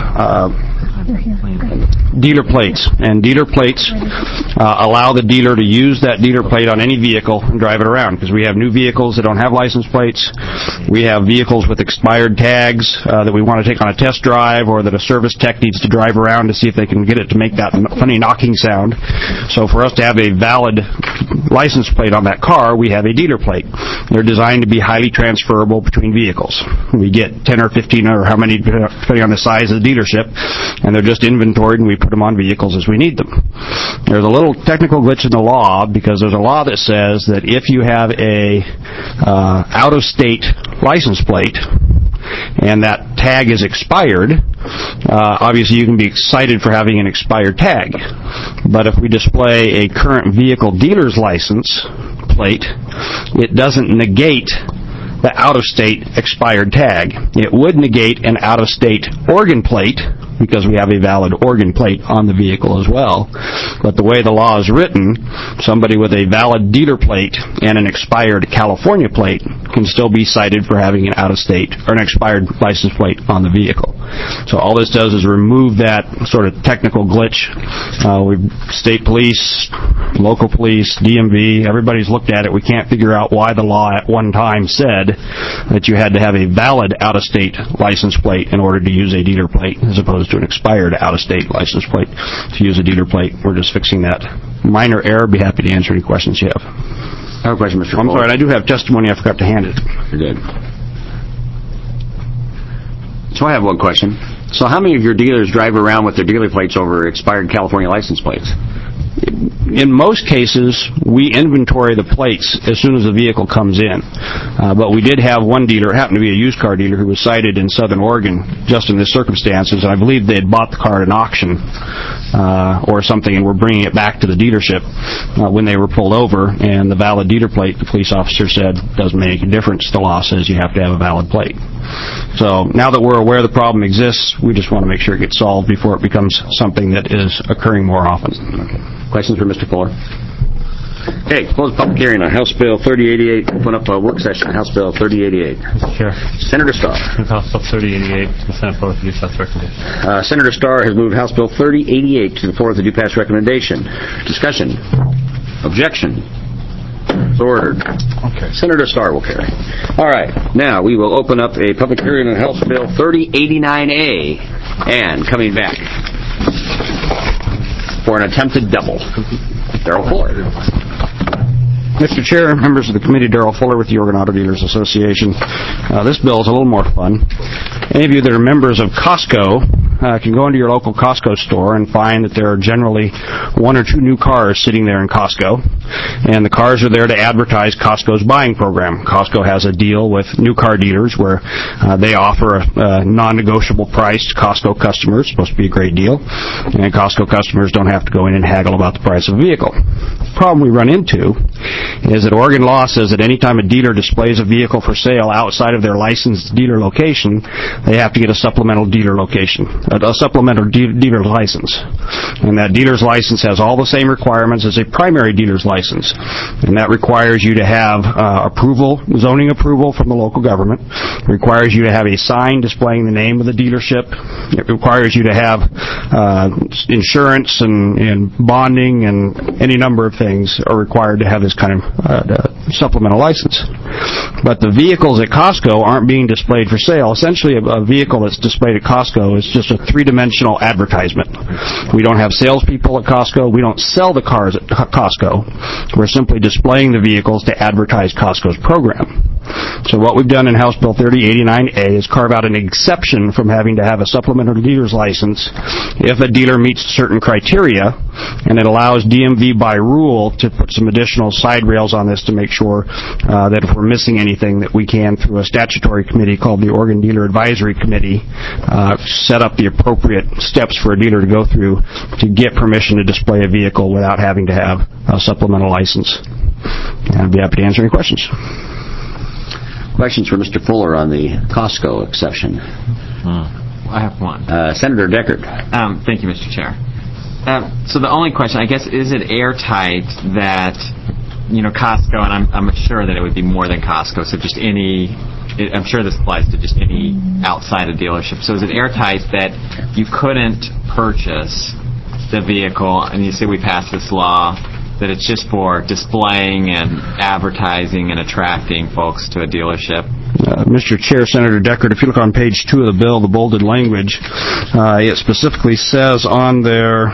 dealer plates, and dealer plates allow the dealer to use that dealer plate on any vehicle and drive it around, because we have new vehicles that don't have license plates. We have vehicles with expired tags that we want to take on a test drive, or that a service tech needs to drive around to see if they can get it to make that funny knocking sound. So for us to have a valid license plate on that car, we have a dealer plate. They're designed to be highly transferable between vehicles. We get 10 or 15 or how many, depending on the size of the dealership, and they're just inventoried, and we put them on vehicles as we need them. There's a little technical glitch in the law, because there's a law that says that if you have a out-of-state license plate and that tag is expired, obviously you can be cited for having an expired tag. But if we display a current vehicle dealer's license plate, it doesn't negate the out-of-state expired tag. It would negate an out-of-state Oregon plate, because we have a valid Oregon plate on the vehicle as well. But the way the law is written, somebody with a valid dealer plate and an expired California plate can still be cited for having an out-of-state or an expired license plate on the vehicle. So all this does is remove that sort of technical glitch. State police, local police, DMV, everybody's looked at it. We can't figure out why the law at one time said that you had to have a valid out-of-state license plate in order to use a dealer plate, as opposed to an expired out-of-state license plate to use a dealer plate. We're just fixing that minor error. Be happy to answer any questions you have. I have a question, Mr. I'm sorry, and I do have testimony. I forgot to hand it. You're good. So I have one question. So how many of your dealers drive around with their dealer plates over expired California license plates? In most cases, we inventory the plates as soon as the vehicle comes in. But we did have one dealer, it happened to be a used car dealer, who was cited in Southern Oregon just in this circumstances. And I believe they had bought the car at an auction or something, and were bringing it back to the dealership when they were pulled over. And the valid dealer plate, the police officer said, doesn't make a difference. The law says you have to have a valid plate. So now that we're aware the problem exists, we just want to make sure it gets solved before it becomes something that is occurring more often. Questions for Mr. Fuller? Okay, close the public hearing on House Bill 3088. Open up a work session on House Bill 3088. Mr. Chair. Senator Starr. Move House Bill 3088 to the Senate floor with the due pass recommendation. Senator Starr has moved House Bill 3088 to the floor with the due pass recommendation. Discussion. Objection. So ordered. Okay. Senator Starr will carry. All right. Now we will open up a public hearing on House Bill 3089A. And coming back for an attempted double, Darrell Fuller. Mr. Chair, members of the committee, Darrell Fuller with the Oregon Auto Dealers Association. This bill is a little more fun. Any of you that are members of Costco can go into your local Costco store and find that there are generally 1 or 2 new cars sitting there in Costco. And the cars are there to advertise Costco's buying program. Costco has a deal with new car dealers where they offer a non-negotiable price to Costco customers. It's supposed to be a great deal. And Costco customers don't have to go in and haggle about the price of a vehicle. The problem we run into is that Oregon law says that any time a dealer displays a vehicle for sale outside of their licensed dealer location, they have to get a supplemental dealer location. a supplemental dealer's license. And that dealer's license has all the same requirements as a primary dealer's license. And that requires you to have zoning approval from the local government. It requires you to have a sign displaying the name of the dealership. It requires you to have insurance and bonding, and any number of things are required to have this kind of supplemental license. But the vehicles at Costco aren't being displayed for sale. Essentially, a vehicle that's displayed at Costco is just a three-dimensional advertisement. We don't have salespeople at Costco. We don't sell the cars at Costco. We're simply displaying the vehicles to advertise Costco's program. So what we've done in House Bill 3089A is carve out an exception from having to have a supplemental dealer's license if a dealer meets certain criteria, and it allows DMV by rule to put some additional side rails on this to make sure that if we're missing anything, that we can, through a statutory committee called the Oregon Dealer Advisory Committee, set up the appropriate steps for a dealer to go through to get permission to display a vehicle without having to have a supplemental license. And I'd be happy to answer any questions. Questions for Mr. Fuller on the Costco exception? I have one. Senator Deckard. Thank you, Mr. Chair. So the only question, I guess, is it airtight that, Costco, and I'm sure that it would be more than Costco, so just I'm sure this applies to just any outside of dealership. So is it airtight that you couldn't purchase the vehicle, and you say we passed this law, that it's just for displaying and advertising and attracting folks to a dealership? Mr. Chair, Senator Deckard, if you look on page 2 of the bill, the bolded language, it specifically says on there,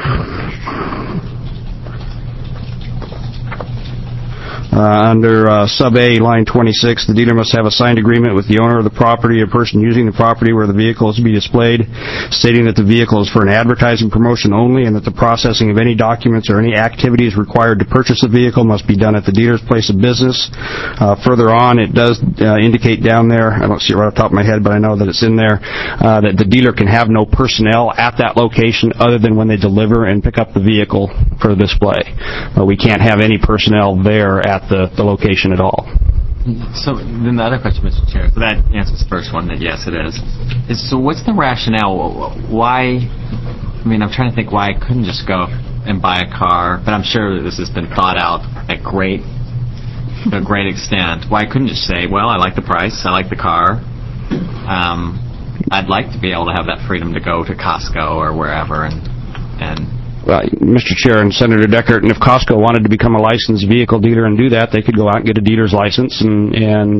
under sub A, line 26, the dealer must have a signed agreement with the owner of the property or person using the property where the vehicle is to be displayed, stating that the vehicle is for an advertising promotion only, and that the processing of any documents or any activities required to purchase the vehicle must be done at the dealer's place of business. Further on, it does indicate down there, I don't see it right off the top of my head, but I know that it's in there, that the dealer can have no personnel at that location other than when they deliver and pick up the vehicle for display. We can't have any personnel there at the location at all. So then the other question, Mr. Chair, so that answers the first one, that yes, it is. So what's the rationale? Why, I'm trying to think why I couldn't just go and buy a car, but I'm sure this has been thought out to a great extent. Why couldn't just say, well, I like the price, I like the car, I'd like to be able to have that freedom to go to Costco or wherever and Mr. Chair and Senator Deckard, and if Costco wanted to become a licensed vehicle dealer and do that, they could go out and get a dealer's license, and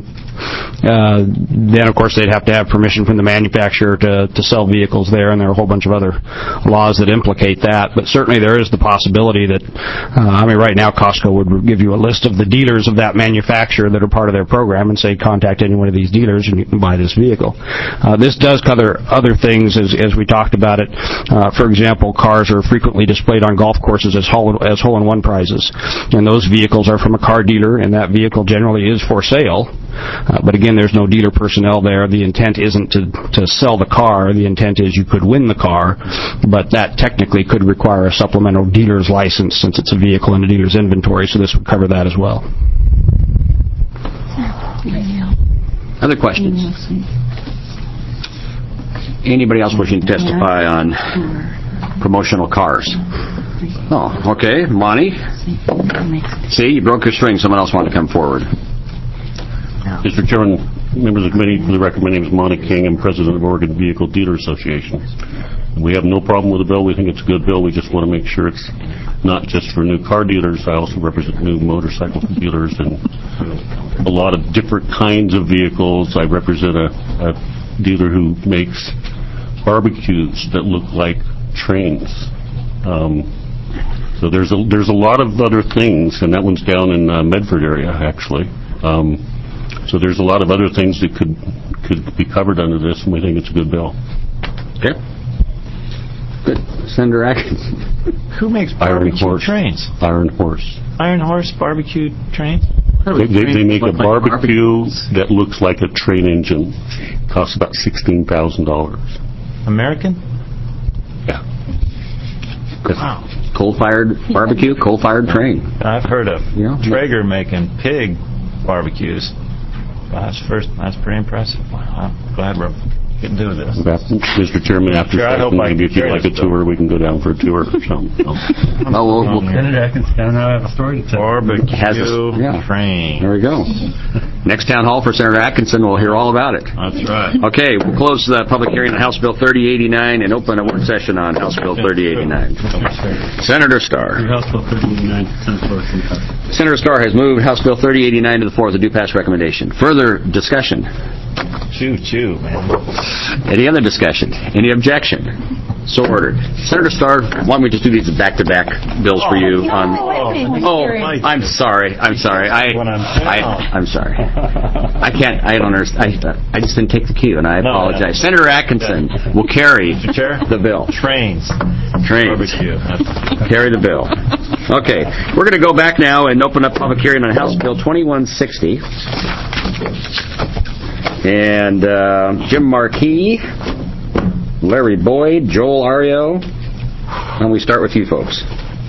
then, of course, they'd have to have permission from the manufacturer to sell vehicles there, and there are a whole bunch of other laws that implicate that. But certainly there is the possibility that, right now Costco would give you a list of the dealers of that manufacturer that are part of their program and say, contact any one of these dealers and you can buy this vehicle. This does cover other things as we talked about it. For example, cars are frequently displayed on golf courses as hole-in-one prizes. And those vehicles are from a car dealer, and that vehicle generally is for sale. But again, there's no dealer personnel there. The intent isn't to sell the car. The intent is you could win the car, but that technically could require a supplemental dealer's license since it's a vehicle in a dealer's inventory, so this would cover that as well. Other questions? Anybody else wishing to testify on promotional cars? Oh, okay. Monty? See, you broke your string. Someone else wanted to come forward. Mr. Chairman, members of the committee, for the record, my name is Monty King. I'm president of Oregon Vehicle Dealer Association. We have no problem with the bill. We think it's a good bill. We just want to make sure it's not just for new car dealers. I also represent new motorcycle dealers and a lot of different kinds of vehicles. I represent a dealer who makes barbecues that look like trains. So there's a lot of other things, and that one's down in Medford area, actually. So there's a lot of other things that could be covered under this, and we think it's a good bill. Okay. Good. Senator Atkins. Who makes barbecue trains? Iron Horse. Iron Horse barbecue trains? They make a barbecue that looks like a train engine. Costs about $16,000. American? Yeah. Wow. Coal-fired barbecue, coal-fired train. I've heard of Traeger making pig barbecues. Wow, that's pretty impressive. Wow. Go ahead, Rob. can do this. Mr. Chairman, after Sure, I hope I maybe if you'd can like a tour, we can go down for a tour or something. Senator Atkinson, I have a story to tell. Barbecue train. There we go. Next town hall for Senator Atkinson, we'll hear all about it. That's right. Okay, we'll close the public hearing on House Bill 3089 and open a work session on House Bill 3089. Senator Starr. House Bill 3089, Senator Starr has moved House Bill 3089 to the floor with a due pass recommendation. Further discussion? Choo, man. Any other discussion? Any objection? So ordered. Senator Starr, why don't we just do these back-to-back bills for you? I'm sorry. I'm sorry. I'm sorry. I don't understand. I just didn't take the cue, and I apologize. Senator Atkinson will carry the bill. Trains. Barbecue. Carry the bill. Okay. We're going to go back now and open up public hearing on House Bill 2160. And Jim Markey, Larry Boyd, Joel Ario, and we start with you folks.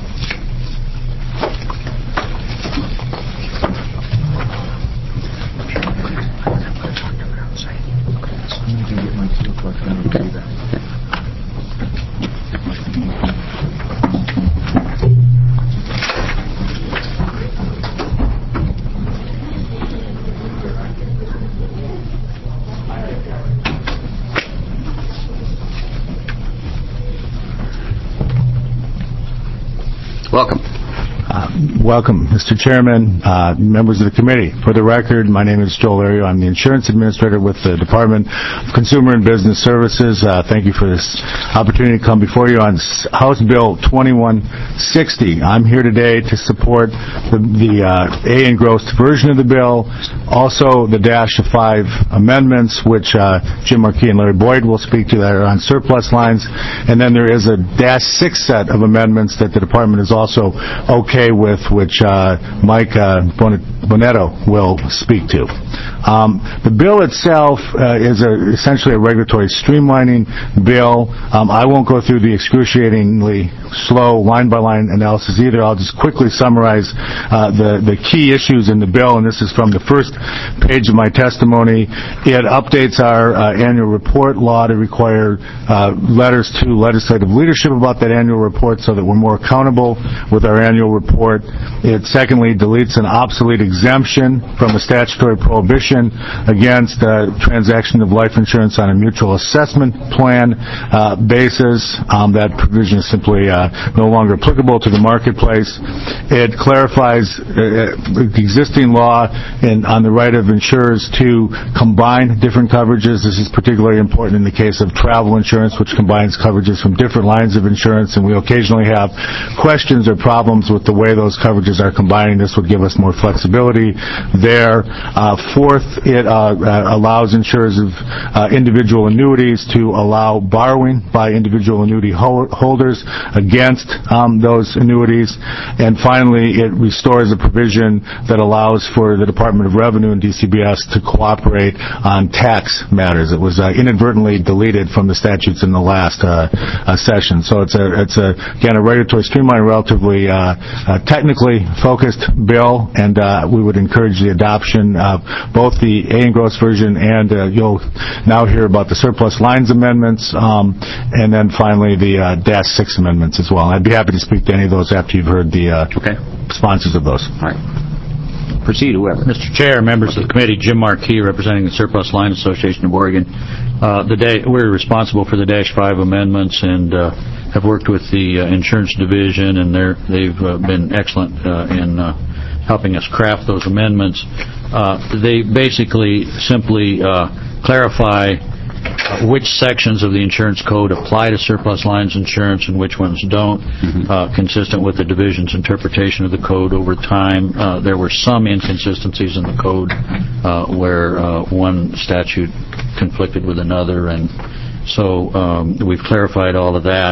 Welcome. Welcome, Mr. Chairman, members of the committee. For the record, my name is Joel Ario. I'm the insurance administrator with the Department of Consumer and Business Services. Thank you for this opportunity to come before you on House Bill 2160. I'm here today to support the A engrossed version of the bill, also the dash of 5 amendments, which Jim Markey and Larry Boyd will speak to that are on surplus lines. And then there is a dash 6 set of amendments that the department is also okay with, which Mike Bonetto will speak to. The bill itself is essentially a regulatory streamlining bill. I won't go through the excruciatingly slow line-by-line analysis either. I'll just quickly summarize the key issues in the bill, and this is from the first page of my testimony. It updates our annual report law to require letters to legislative leadership about that annual report so that we're more accountable with our annual report. It secondly deletes an obsolete exemption from a statutory prohibition against transaction of life insurance on a mutual assessment plan basis. That provision is simply no longer applicable to the marketplace. It clarifies existing law on the right of insurers to combine different coverages. This is particularly important in the case of travel insurance, which combines coverages from different lines of insurance, and we occasionally have questions or problems with the way those coverages are combining. This would give us more flexibility there. Fourth, it allows insurers of individual annuities to allow borrowing by individual annuity holders against those annuities. And finally, it restores a provision that allows for the Department of Revenue and DCBS to cooperate on tax matters. It was inadvertently deleted from the statutes in the last session. So it's again a regulatory streamline, relatively technically focused bill, and we would encourage the adoption of both the A engrossed version and you'll now hear about the surplus lines amendments, and then finally the dash 6 amendments as well. I'd be happy to speak to any of those after you've heard the sponsors of those. All right. Proceed, whoever. Mr. Chair, members of the committee, Jim Markey, representing the Surplus Line Association of Oregon. We're responsible for the Dash 5 amendments and have worked with the insurance division, and they've been excellent in helping us craft those amendments. They basically simply clarify which sections of the insurance code apply to surplus lines insurance and which ones don't, consistent with the division's interpretation of the code over time. There were some inconsistencies in the code where one statute conflicted with another, and so we've clarified all of that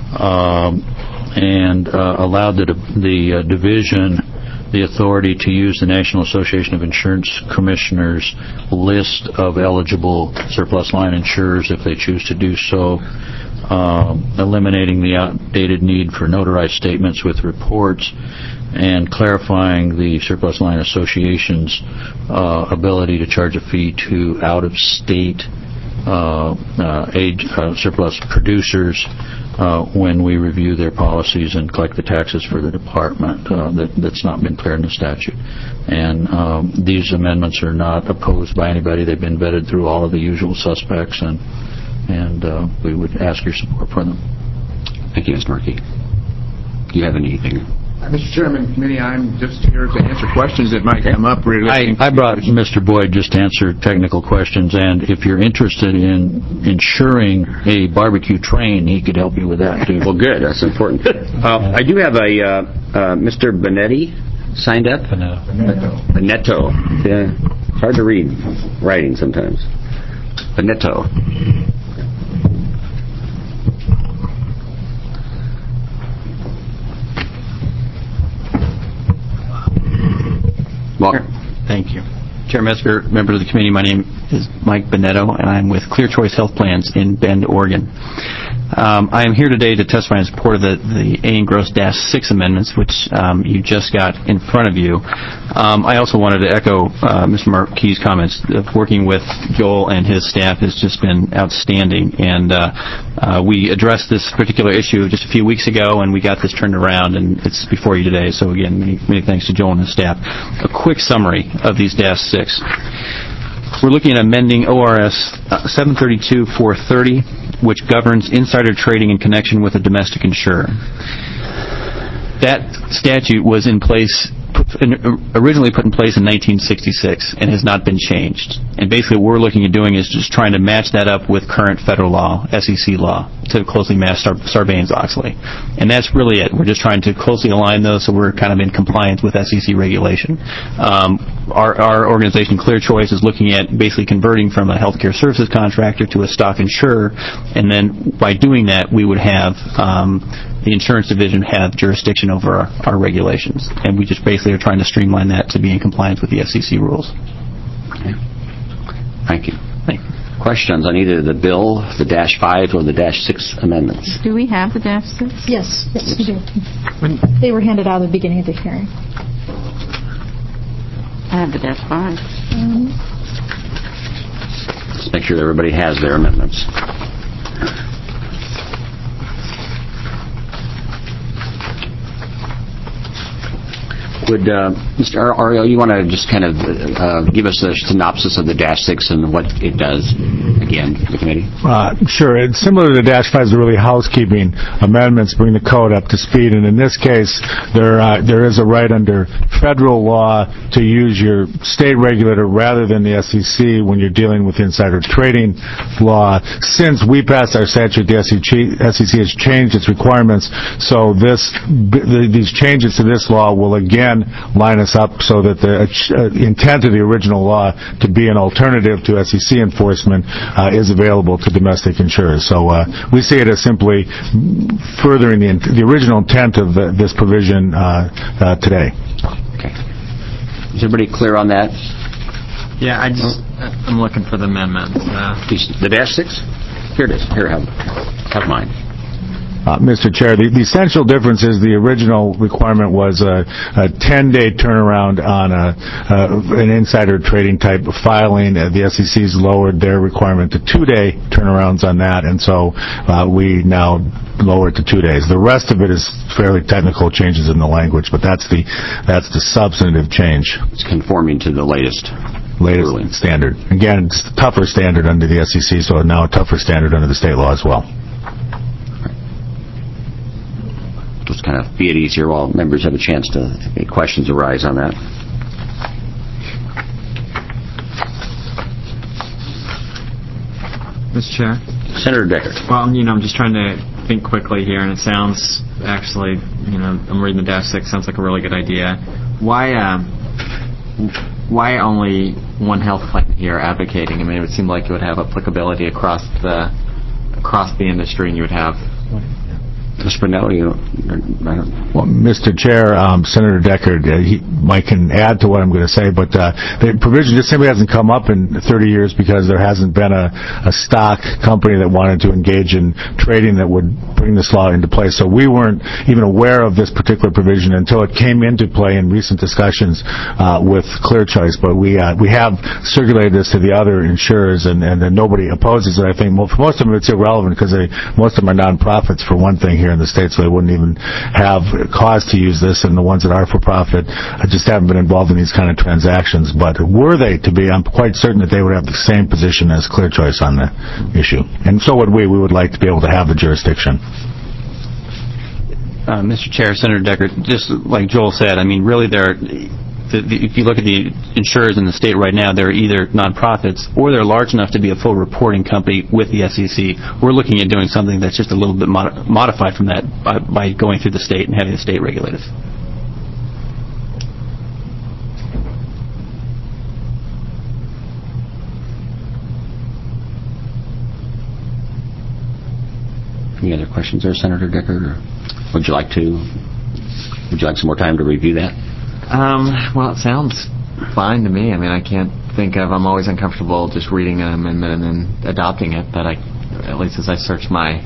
and allowed the division the authority to use the National Association of Insurance Commissioners list of eligible surplus line insurers if they choose to do so, eliminating the outdated need for notarized statements with reports, and clarifying the Surplus Line Association's ability to charge a fee to out-of-state surplus producers when we review their policies and collect the taxes for the department. That's not been clear in the statute. And these amendments are not opposed by anybody. They've been vetted through all of the usual suspects, and we would ask your support for them. Thank you, Mr. Markey. Do you have anything? Mr. Chairman, committee, I'm just here to answer questions that might come up relating. I brought Mr. Boyd just to answer technical questions, and if you're interested in insuring a barbecue train, he could help you with that too. Well, good. That's important. I do have a Mr. Benetti signed up. Benetto. Yeah, it's hard to read writing sometimes. Benetto. Welcome. Thank you. Chair Metzger, members of the committee, my name is Mike Benetto, and I'm with Clear Choice Health Plans in Bend, Oregon. I am here today to testify in support of the A. Gross -6 amendments, which you just got in front of you. I also wanted to echo Mr. Markey's comments. Working with Joel and his staff has just been outstanding, and we addressed this particular issue just a few weeks ago, and we got this turned around, and it's before you today. So again, many thanks to Joel and his staff. A quick summary of these -6. We're looking at amending ORS 732-430, which governs insider trading in connection with a domestic insurer. That statute was in place, originally put in place in 1966, and has not been changed. And basically what we're looking at doing is just trying to match that up with current federal law, SEC law, to closely match Sarbanes-Oxley. And that's really it. We're just trying to closely align those so we're kind of in compliance with SEC regulation. Our organization, Clear Choice, is looking at basically converting from a healthcare services contractor to a stock insurer, and then by doing that, we would have the insurance division have jurisdiction over our regulations. And we just basically are trying to streamline that to be in compliance with the SEC rules. Okay. Thank you. Questions on either the bill, the -5, or the -6 amendments? Do we have the -6? Yes, we do. They were handed out at the beginning of the hearing. I have the -5. Let's make sure that everybody has their amendments. Would Mr. Ariel, you want to just kind of give us a synopsis of the -6 and what it does, again, for the committee? Sure. It's similar to the -5s, really housekeeping amendments, bring the code up to speed. And in this case, there is a right under federal law to use your state regulator rather than the SEC when you're dealing with insider trading law. Since we passed our statute, the SEC has changed its requirements. So these changes to this law will again line us up so that the intent of the original law to be an alternative to SEC enforcement is available to domestic insurers. So we see it as simply furthering the original intent of this provision today. Okay. Is everybody clear on that? Yeah, I'm looking for the amendment. The -6? Here it is. Here, have mine. Mr. Chair, the essential difference is the original requirement was a 10-day turnaround on an insider trading type of filing. The SEC's lowered their requirement to 2-day turnarounds on that, and so we now lower it to 2 days. The rest of it is fairly technical changes in the language, but that's the substantive change. It's conforming to the latest ruling standard. Again, it's a tougher standard under the SEC, so now a tougher standard under the state law as well. Just kind of be it easier while members have a chance to make questions arise on that. Mr. Chair? Senator Decker. Well, I'm just trying to think quickly here, and it sounds actually, I'm reading the -6, sounds like a really good idea. Why only one health plan here advocating? I mean, it would seem like it would have applicability across the industry, and you would have Mr. Spinelli, Well, Mr. Chair, Senator Deckard, Mike can add to what I'm going to say, but the provision just simply hasn't come up in 30 years because there hasn't been a stock company that wanted to engage in trading that would bring this law into place. So we weren't even aware of this particular provision until it came into play in recent discussions with ClearChoice. But we have circulated this to the other insurers, and nobody opposes it. I think for most of them it's irrelevant because most of them are nonprofits for one thing here in the state, so they wouldn't even have cause to use this, and the ones that are for profit just haven't been involved in these kind of transactions. But were they to be, I'm quite certain that they would have the same position as ClearChoice on the issue. And so would we. We would like to be able to have the jurisdiction. Mr. Chair, Senator Deckard, just like Joel said, I mean, really if you look at the insurers in the state right now, they're either nonprofits or they're large enough to be a full reporting company with the SEC. We're looking at doing something that's just a little bit modified from that by going through the state and having the state regulate us. Any other questions there, Senator Deckard? Or would you like some more time to review that? Well, it sounds fine to me. I mean, I can't think of, I'm always uncomfortable just reading an amendment and then adopting it, but at least as I search my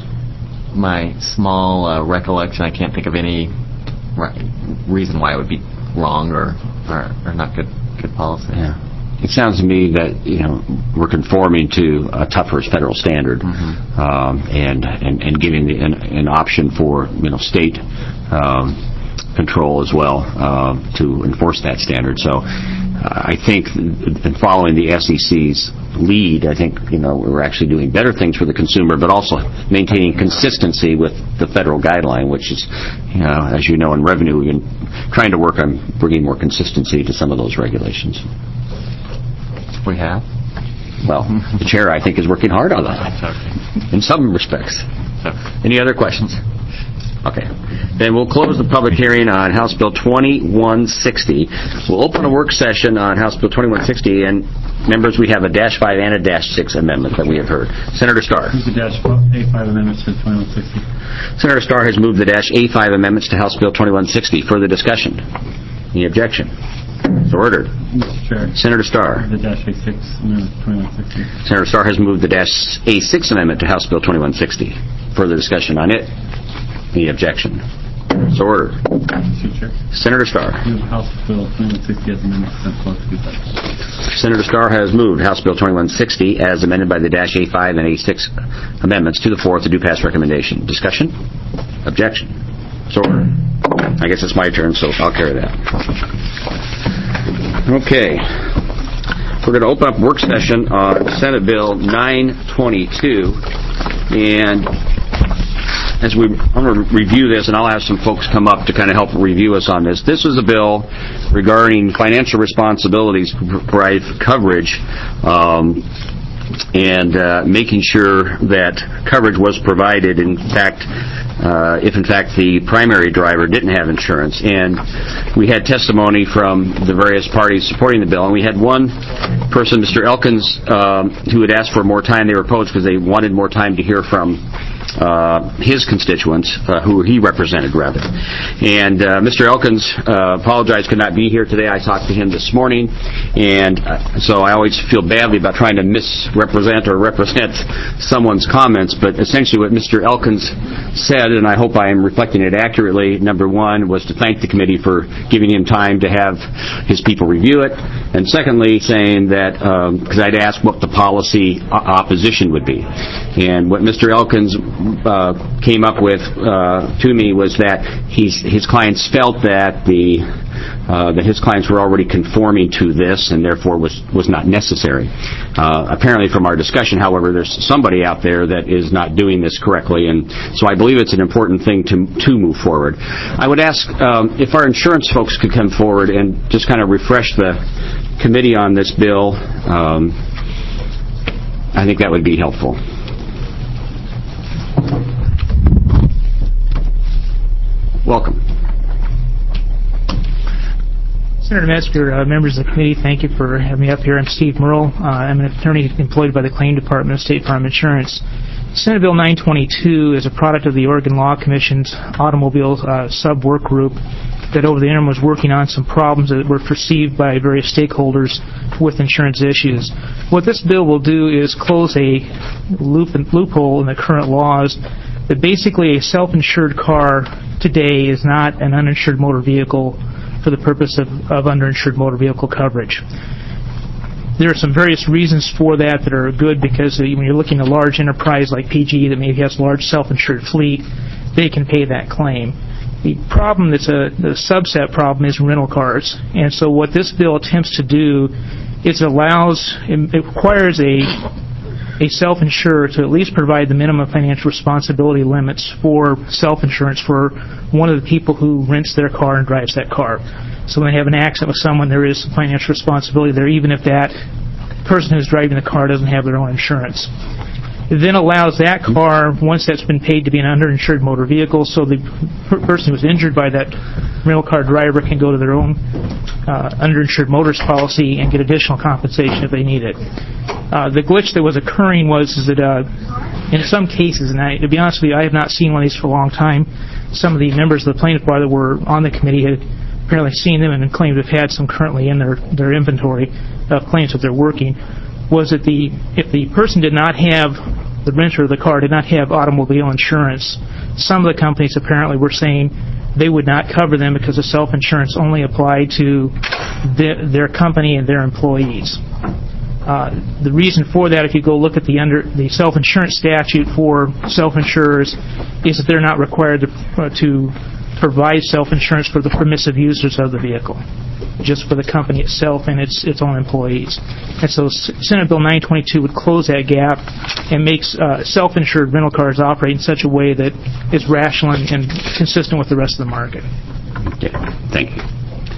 small recollection, I can't think of any reason why it would be wrong or not good policy. Yeah. It sounds to me that we're conforming to a tougher federal standard, and giving an option for state control as well to enforce that standard. So I think in following the SEC's lead, I think we're actually doing better things for the consumer, but also maintaining consistency with the federal guideline, which is, as you know, in revenue, we've been trying to work on bringing more consistency to some of those regulations. We have. Well, the chair, I think, is working hard on that in some respects. Any other questions? Okay. Then we'll close the public hearing on House Bill 2160. We'll open a work session on House Bill 2160, and members, we have a -5 and a -6 amendment that we have heard. Senator Starr. Move the -A5 amendments to 2160. Senator Starr has moved the -A5 amendments to House Bill 2160. Further discussion? Any objection? So ordered. Mr. Chair. Senator Starr. The -A6 amendment to 2160. Senator Starr has moved the -A6 amendment to House Bill 2160. Further discussion on it? Any objection? So ordered. Mr. Chair. Senator Starr. Move House Bill 2160 as amended to Senate Bill 2. Senator Starr has moved House Bill 2160 as amended by the -A5 and A6 amendments to the floor with the due pass recommendation. Discussion? Objection? So ordered. I guess it's my turn, so I'll carry that. Okay. We're going to open up work session on Senate Bill 922, and I'm going to review this, and I'll have some folks come up to kind of help review us on this. This is a bill regarding financial responsibilities to provide coverage, and making sure that coverage was provided, if in fact the primary driver didn't have insurance. And we had testimony from the various parties supporting the bill, and we had one person, Mr. Elkins, who had asked for more time. They were opposed because they wanted more time to hear from his constituents, who he represented, rather. And Mr. Elkins apologized, could not be here today. I talked to him this morning, and so I always feel badly about trying to misrepresent or represent someone's comments, but essentially what Mr. Elkins said, and I hope I am reflecting it accurately, number one, was to thank the committee for giving him time to have his people review it, and secondly, saying that, because I'd asked what the policy opposition would be. And what Mr. Elkins came up with to me was that his clients felt that that his clients were already conforming to this and therefore was not necessary. Apparently from our discussion, however, there's somebody out there that is not doing this correctly, and so I believe it's an important thing to move forward. I would ask if our insurance folks could come forward and just kind of refresh the committee on this bill. I think that would be helpful. Welcome. Senator Metzger, members of the committee, thank you for having me up here. I'm Steve Merle. I'm an attorney employed by the Claim Department of State Farm Insurance. Senate Bill 922 is a product of the Oregon Law Commission's automobile sub-work group that over the interim was working on some problems that were perceived by various stakeholders with insurance issues. What this bill will do is close a loophole in the current laws that basically a self-insured car today is not an uninsured motor vehicle for the purpose of underinsured motor vehicle coverage. There are some various reasons for that are good, because when you're looking at a large enterprise like PG that maybe has a large self-insured fleet, they can pay that claim. The problem the subset problem is rental cars. And so what this bill attempts to do is it requires a self-insurer to at least provide the minimum financial responsibility limits for self-insurance for one of the people who rents their car and drives that car. So when they have an accident with someone, there is some financial responsibility there, even if that person who's driving the car doesn't have their own insurance. It then allows that car, once that's been paid, to be an underinsured motor vehicle, so the person who's injured by that rental car driver can go to their own underinsured motorist policy and get additional compensation if they need it. The glitch that was occurring was that in some cases, and to be honest with you, I have not seen one of these for a long time. Some of the members of the plaintiff bar that were on the committee had apparently seen them and claimed to have had some currently in their inventory of claims that they're working. Was that if the person did not have, the renter of the car did not have automobile insurance, some of the companies apparently were saying they would not cover them because the self-insurance only applied to their company and their employees. The reason for that, if you go look at the self-insurance statute for self-insurers, is that they're not required to provide self-insurance for the permissive users of the vehicle, just for the company itself and its own employees. And so Senate Bill 922 would close that gap and makes self-insured rental cars operate in such a way that is rational and consistent with the rest of the market. Okay, thank you.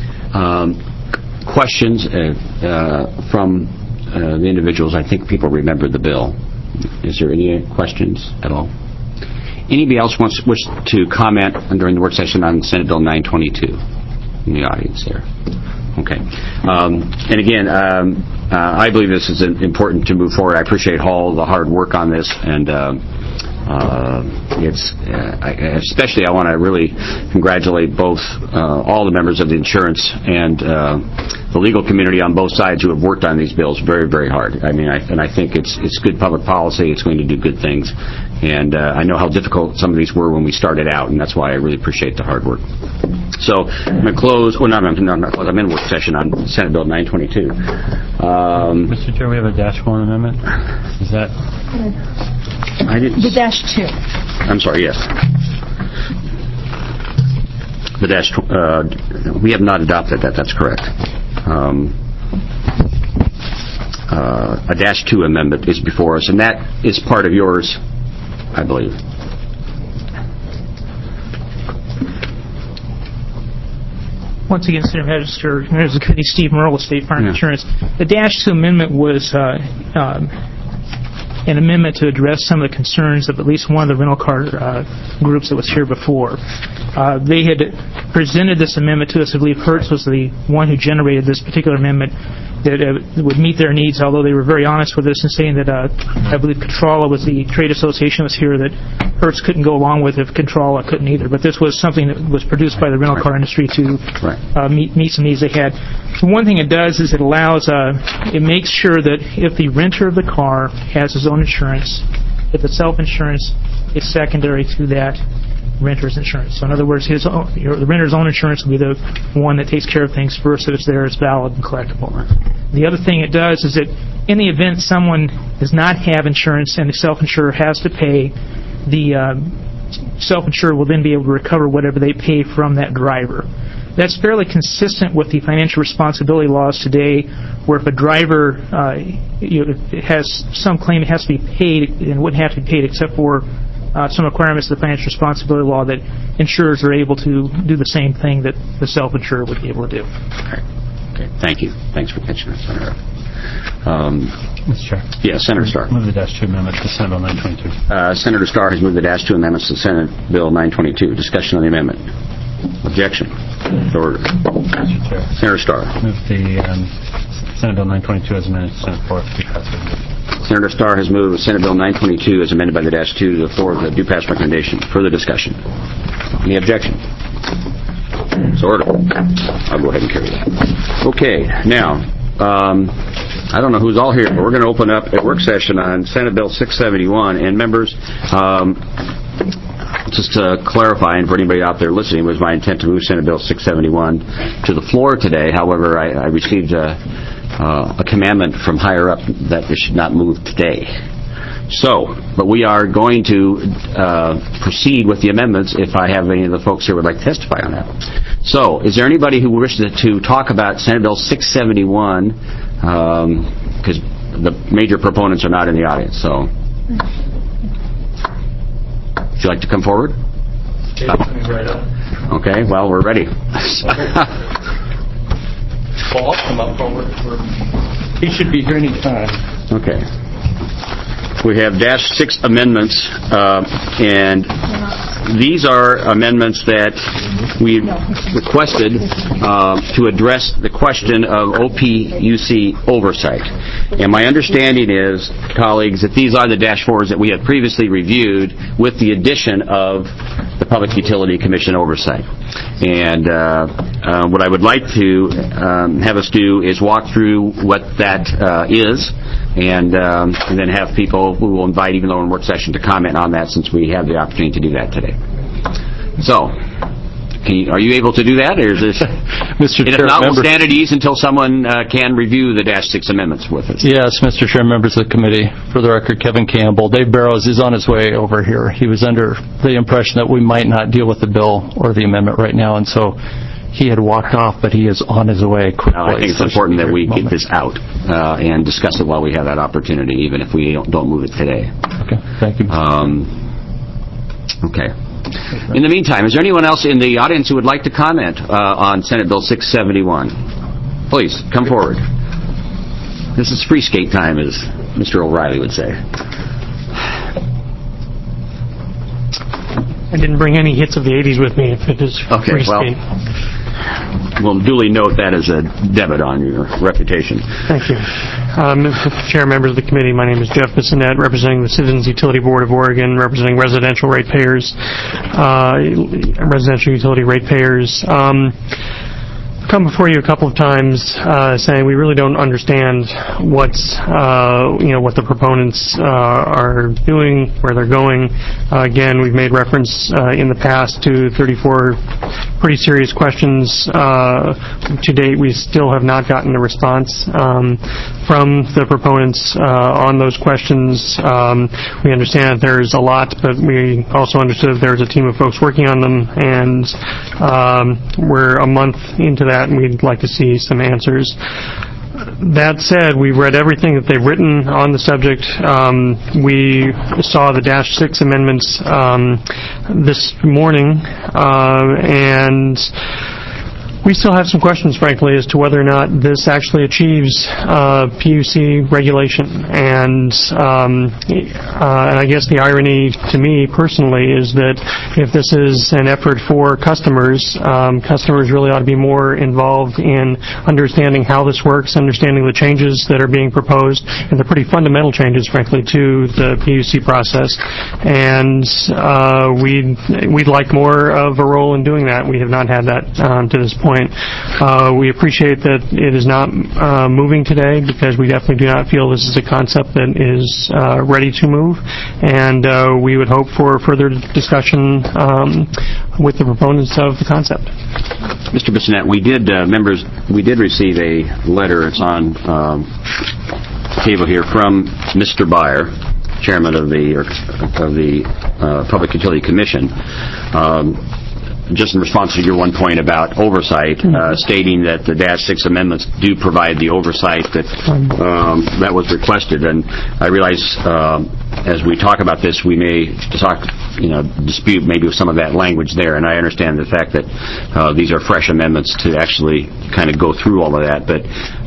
Questions from the individuals? I think people remember the bill. Is there any questions at all? Anybody else wish to comment during the work session on Senate Bill 922 in the audience there? Okay. And again, I believe this is important to move forward. I appreciate all the hard work on this, and especially I want to really congratulate both all the members of the insurance and the legal community on both sides who have worked on these bills very, very hard. I mean, I think it's good public policy. It's going to do good things, and I know how difficult some of these were when we started out, and that's why I really appreciate the hard work. So I'm going to close. Well, I'm not close. I'm in work session on Senate Bill 922. Mr. Chair, we have a -1 amendment. Is that? I didn't. The -2. I'm sorry. Yes. The we have not adopted that. That's correct. A -2 amendment is before us, and that is part of yours, I believe. Once again, Senator Magister, members of the committee, Steve Merle with State Farm Insurance. The -2 amendment was an amendment to address some of the concerns of at least one of the rental car groups that was here before. They had presented this amendment to us. I believe Hertz was the one who generated this particular amendment that would meet their needs, although they were very honest with us in saying that I believe Controlla was the trade association was here that Hertz couldn't go along with if Controlla couldn't either. But this was something that was produced by the rental car industry to meet some needs they had. So one thing it does is it allows, it makes sure that if the renter of the car has his own insurance, if the self-insurance is secondary to that renter's insurance. So in other words, the renter's own insurance will be the one that takes care of things first, so it's there, it's valid and collectible. The other thing it does is that in the event someone does not have insurance and the self-insurer has to pay, the self-insurer will then be able to recover whatever they pay from that driver. That's fairly consistent with the financial responsibility laws today, where if a driver has some claim, it has to be paid and wouldn't have to be paid except for some requirements of the financial responsibility law that insurers are able to do the same thing that the self-insurer would be able to do. Okay. Thank you. Thanks for catching us, Senator. Mr. Chair. Yes, Senator Starr. Move the -2 amendment to Senate Bill 922. Senator Starr has moved the -2 amendments to Senate Bill 922. Discussion on the amendment. Objection. Order. Mr. Chair. Senator Starr. Move the Senate Bill 922 as amended to Senate floor to be passed. Senator Starr has moved Senate Bill 922 as amended by the -2 to the floor with a due pass recommendation. Further discussion? Any objection? It's ordered. I'll go ahead and carry that. Okay, now, I don't know who's all here, but we're going to open up a work session on Senate Bill 671. And members, just to clarify, and for anybody out there listening, it was my intent to move Senate Bill 671 to the floor today. However, I received a commandment from higher up that it should not move today. So, but we are going to proceed with the amendments if I have any of the folks here would like to testify on that. So, is there anybody who wishes to talk about Senate Bill 671? Because the major proponents are not in the audience. So, would you like to come forward? Okay, well, we're ready. Paul, come up forward. He should be here any time. Okay. We have -6 amendments, and these are amendments that we requested to address the question of OPUC oversight. And my understanding is, colleagues, that these are the -4s that we had previously reviewed with the addition of the Public Utility Commission oversight. And what I would like to have us do is walk through what that is, and then have people who will invite, even though in work session, to comment on that, since we have the opportunity to do that today. So, are you able to do that, or is this? Mr. Chair, if not, we'll stand at ease until someone can review the -6 amendments with us. Yes, Mr. Chair, members of the committee. For the record, Kevin Campbell. Dave Barrows is on his way over here. He was under the impression that we might not deal with the bill or the amendment right now, and so he had walked off, but he is on his way quickly. I think it's important that we get this out and discuss it while we have that opportunity, even if we don't move it today. Okay, thank you. Okay. In the meantime, is there anyone else in the audience who would like to comment on Senate Bill 671? Please, come forward. This is free skate time, as Mr. O'Reilly would say. I didn't bring any hits of the 80s with me, if it is free skate. We'll duly note that as a debit on your reputation. Thank you. Mr. Chair, members of the committee, my name is Jeff Bissonette, representing the Citizens Utility Board of Oregon, representing residential ratepayers, residential utility ratepayers. Come before you a couple of times saying we really don't understand what the proponents are doing, where they're going. Again, we've made reference in the past to 34 pretty serious questions. To date, we still have not gotten a response from the proponents on those questions. We understand that there's a lot, but we also understood that there's a team of folks working on them, and we're a month into that, and we'd like to see some answers. That said, we've read everything that they've written on the subject. We saw the -6 amendments this morning, and we still have some questions, frankly, as to whether or not this actually achieves PUC regulation. And I guess the irony to me personally is that if this is an effort for customers, customers really ought to be more involved in understanding how this works, understanding the changes that are being proposed, and the pretty fundamental changes, frankly, to the PUC process. And we'd like more of a role in doing that. We have not had that to this point. We appreciate that it is not moving today, because we definitely do not feel this is a concept that is ready to move, and we would hope for further discussion with the proponents of the concept. Mr. Bissonette, we did receive a letter. It's on the table here from Mr. Beyer, chairman of the Public Utility Commission. Just in response to your one point about oversight, stating that the -6 amendments do provide the oversight that was requested. And I realize as we talk about this, we may dispute maybe some of that language there. And I understand the fact that these are fresh amendments to actually kind of go through all of that. But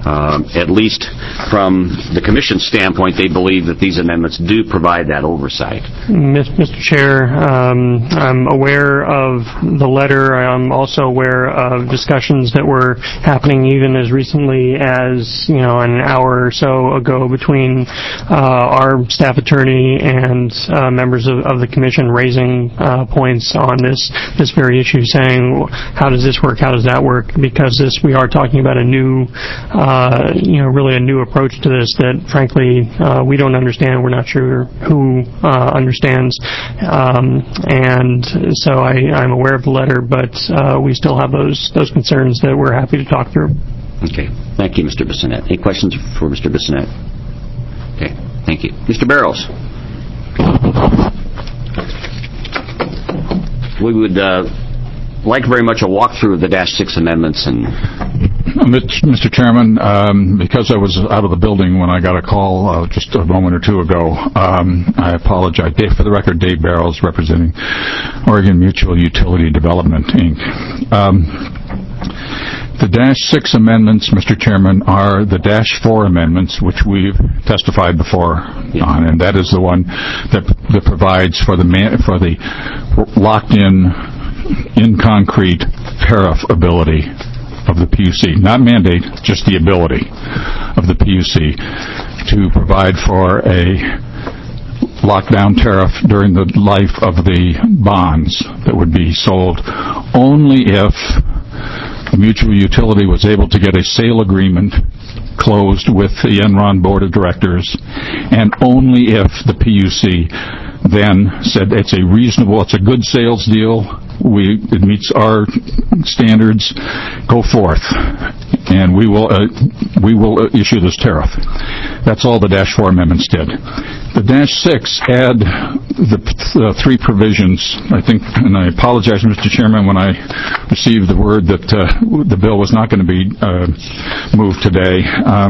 At least from the Commission's standpoint, they believe that these amendments do provide that oversight. Mr. Chair, I'm aware of the letter. I'm also aware of discussions that were happening even as recently as, an hour or so ago between our staff attorney and members of the Commission raising points on this very issue, saying, how does this work? How does that work? Because we are talking about a new, really a new approach to this that, frankly, we don't understand. We're not sure who understands. And so I'm aware of the letter, but we still have those concerns that we're happy to talk through. Okay. Thank you, Mr. Bissonnette. Any questions for Mr. Bissonnette? Okay. Thank you. Mr. Barrows. We would like very much a walkthrough of the -6 amendments. And Mr. Chairman, because I was out of the building when I got a call just a moment or two ago, I apologize. For the record, Dave Barrows, representing Oregon Mutual Utility Development, Inc. The -6 amendments, Mr. Chairman, are the -4 amendments, which we've testified before on, and that is the one that provides for the locked-in concrete tariff ability of the PUC, not mandate, just the ability of the PUC to provide for a lockdown tariff during the life of the bonds that would be sold only if the mutual utility was able to get a sale agreement closed with the Enron Board of Directors, and only if the PUC then said it's a good sales deal, it meets our standards, go forth, and we will issue this tariff. That's all the -4 amendments did. The -6 add the three provisions, I think, and I apologize, Mr. Chairman, when I received the word that the bill was not going to be moved today.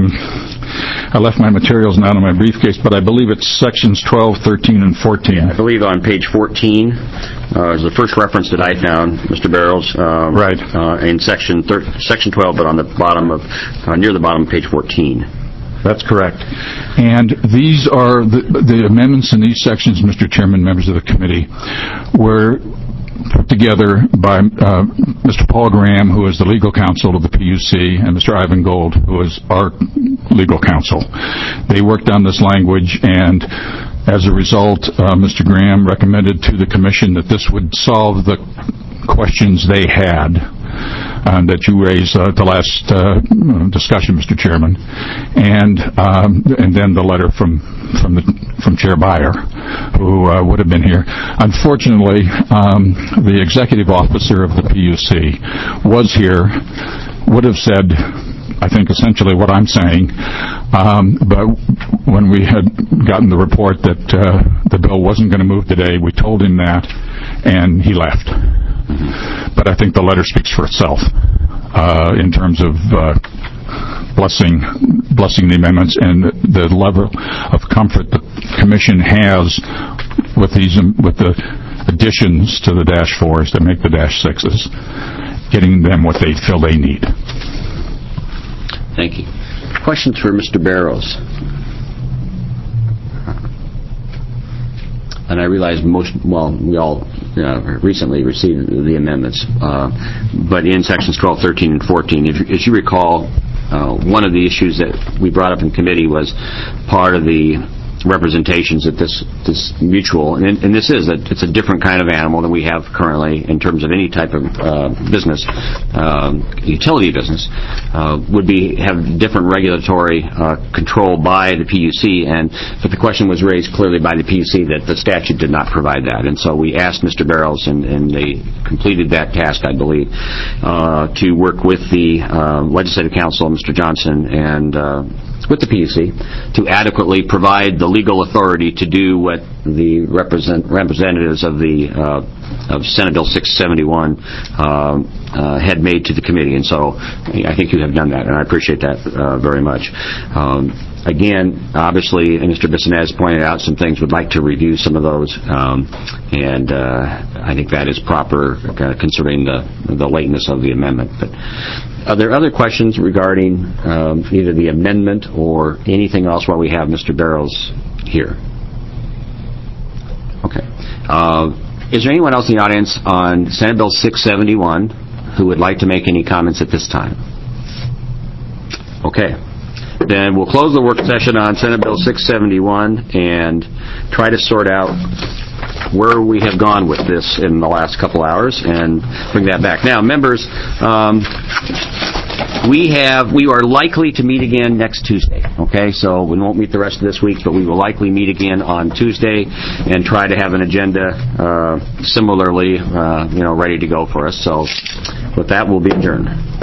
I left my materials not in my briefcase, but I believe it's sections 12, 13, and 14. I believe on page 14 is the first reference that I found, Mr. Barrows. Right. In section 12, but on the bottom of, near the bottom of page 14. That's correct. And these are the amendments in these sections, Mr. Chairman, members of the committee, were put together by Mr. Paul Graham, who is the legal counsel of the PUC, and Mr. Ivan Gold, who is our legal counsel. They worked on this language, and as a result, Mr. Graham recommended to the Commission that this would solve the questions they had that you raised at the last discussion, Mr. Chairman, and then the letter from Chair Beyer, who would have been here. Unfortunately, the executive officer of the PUC was here, would have said, I think, essentially what I'm saying, but when we had gotten the report that the bill wasn't going to move today, we told him that, and he left. But I think the letter speaks for itself in terms of blessing the amendments and the level of comfort the Commission has with the additions to the -4s that make the -6s, getting them what they feel they need. Thank you. Questions for Mr. Barrows? And I realize we all recently received the amendments, but in sections 12, 13, and 14, as you recall, one of the issues that we brought up in committee was part of the representations that this mutual, and this is it's a different kind of animal than we have currently in terms of any type of business, utility business, would have different regulatory control by the PUC, but the question was raised clearly by the PUC that the statute did not provide that, and so we asked Mr. Barrows, and they completed that task, I believe, to work with the Legislative Council, Mr. Johnson, and with the PUC to adequately provide the legal authority to do what the representatives of the Senate Bill 671 had made to the committee, and so I think you have done that, and I appreciate that very much. Again, obviously, Mr. Bissonette pointed out some things. Would like to review some of those, and I think that is proper considering the lateness of the amendment. But are there other questions regarding either the amendment or anything else while we have Mr. Barrows here? Okay. Is there anyone else in the audience on Senate Bill 671 who would like to make any comments at this time? Okay. Then we'll close the work session on Senate Bill 671 and try to sort out where we have gone with this in the last couple hours and bring that back. Now, members, we are likely to meet again next Tuesday. Okay, so we won't meet the rest of this week, but we will likely meet again on Tuesday and try to have an agenda similarly, ready to go for us. So, with that, we'll be adjourned.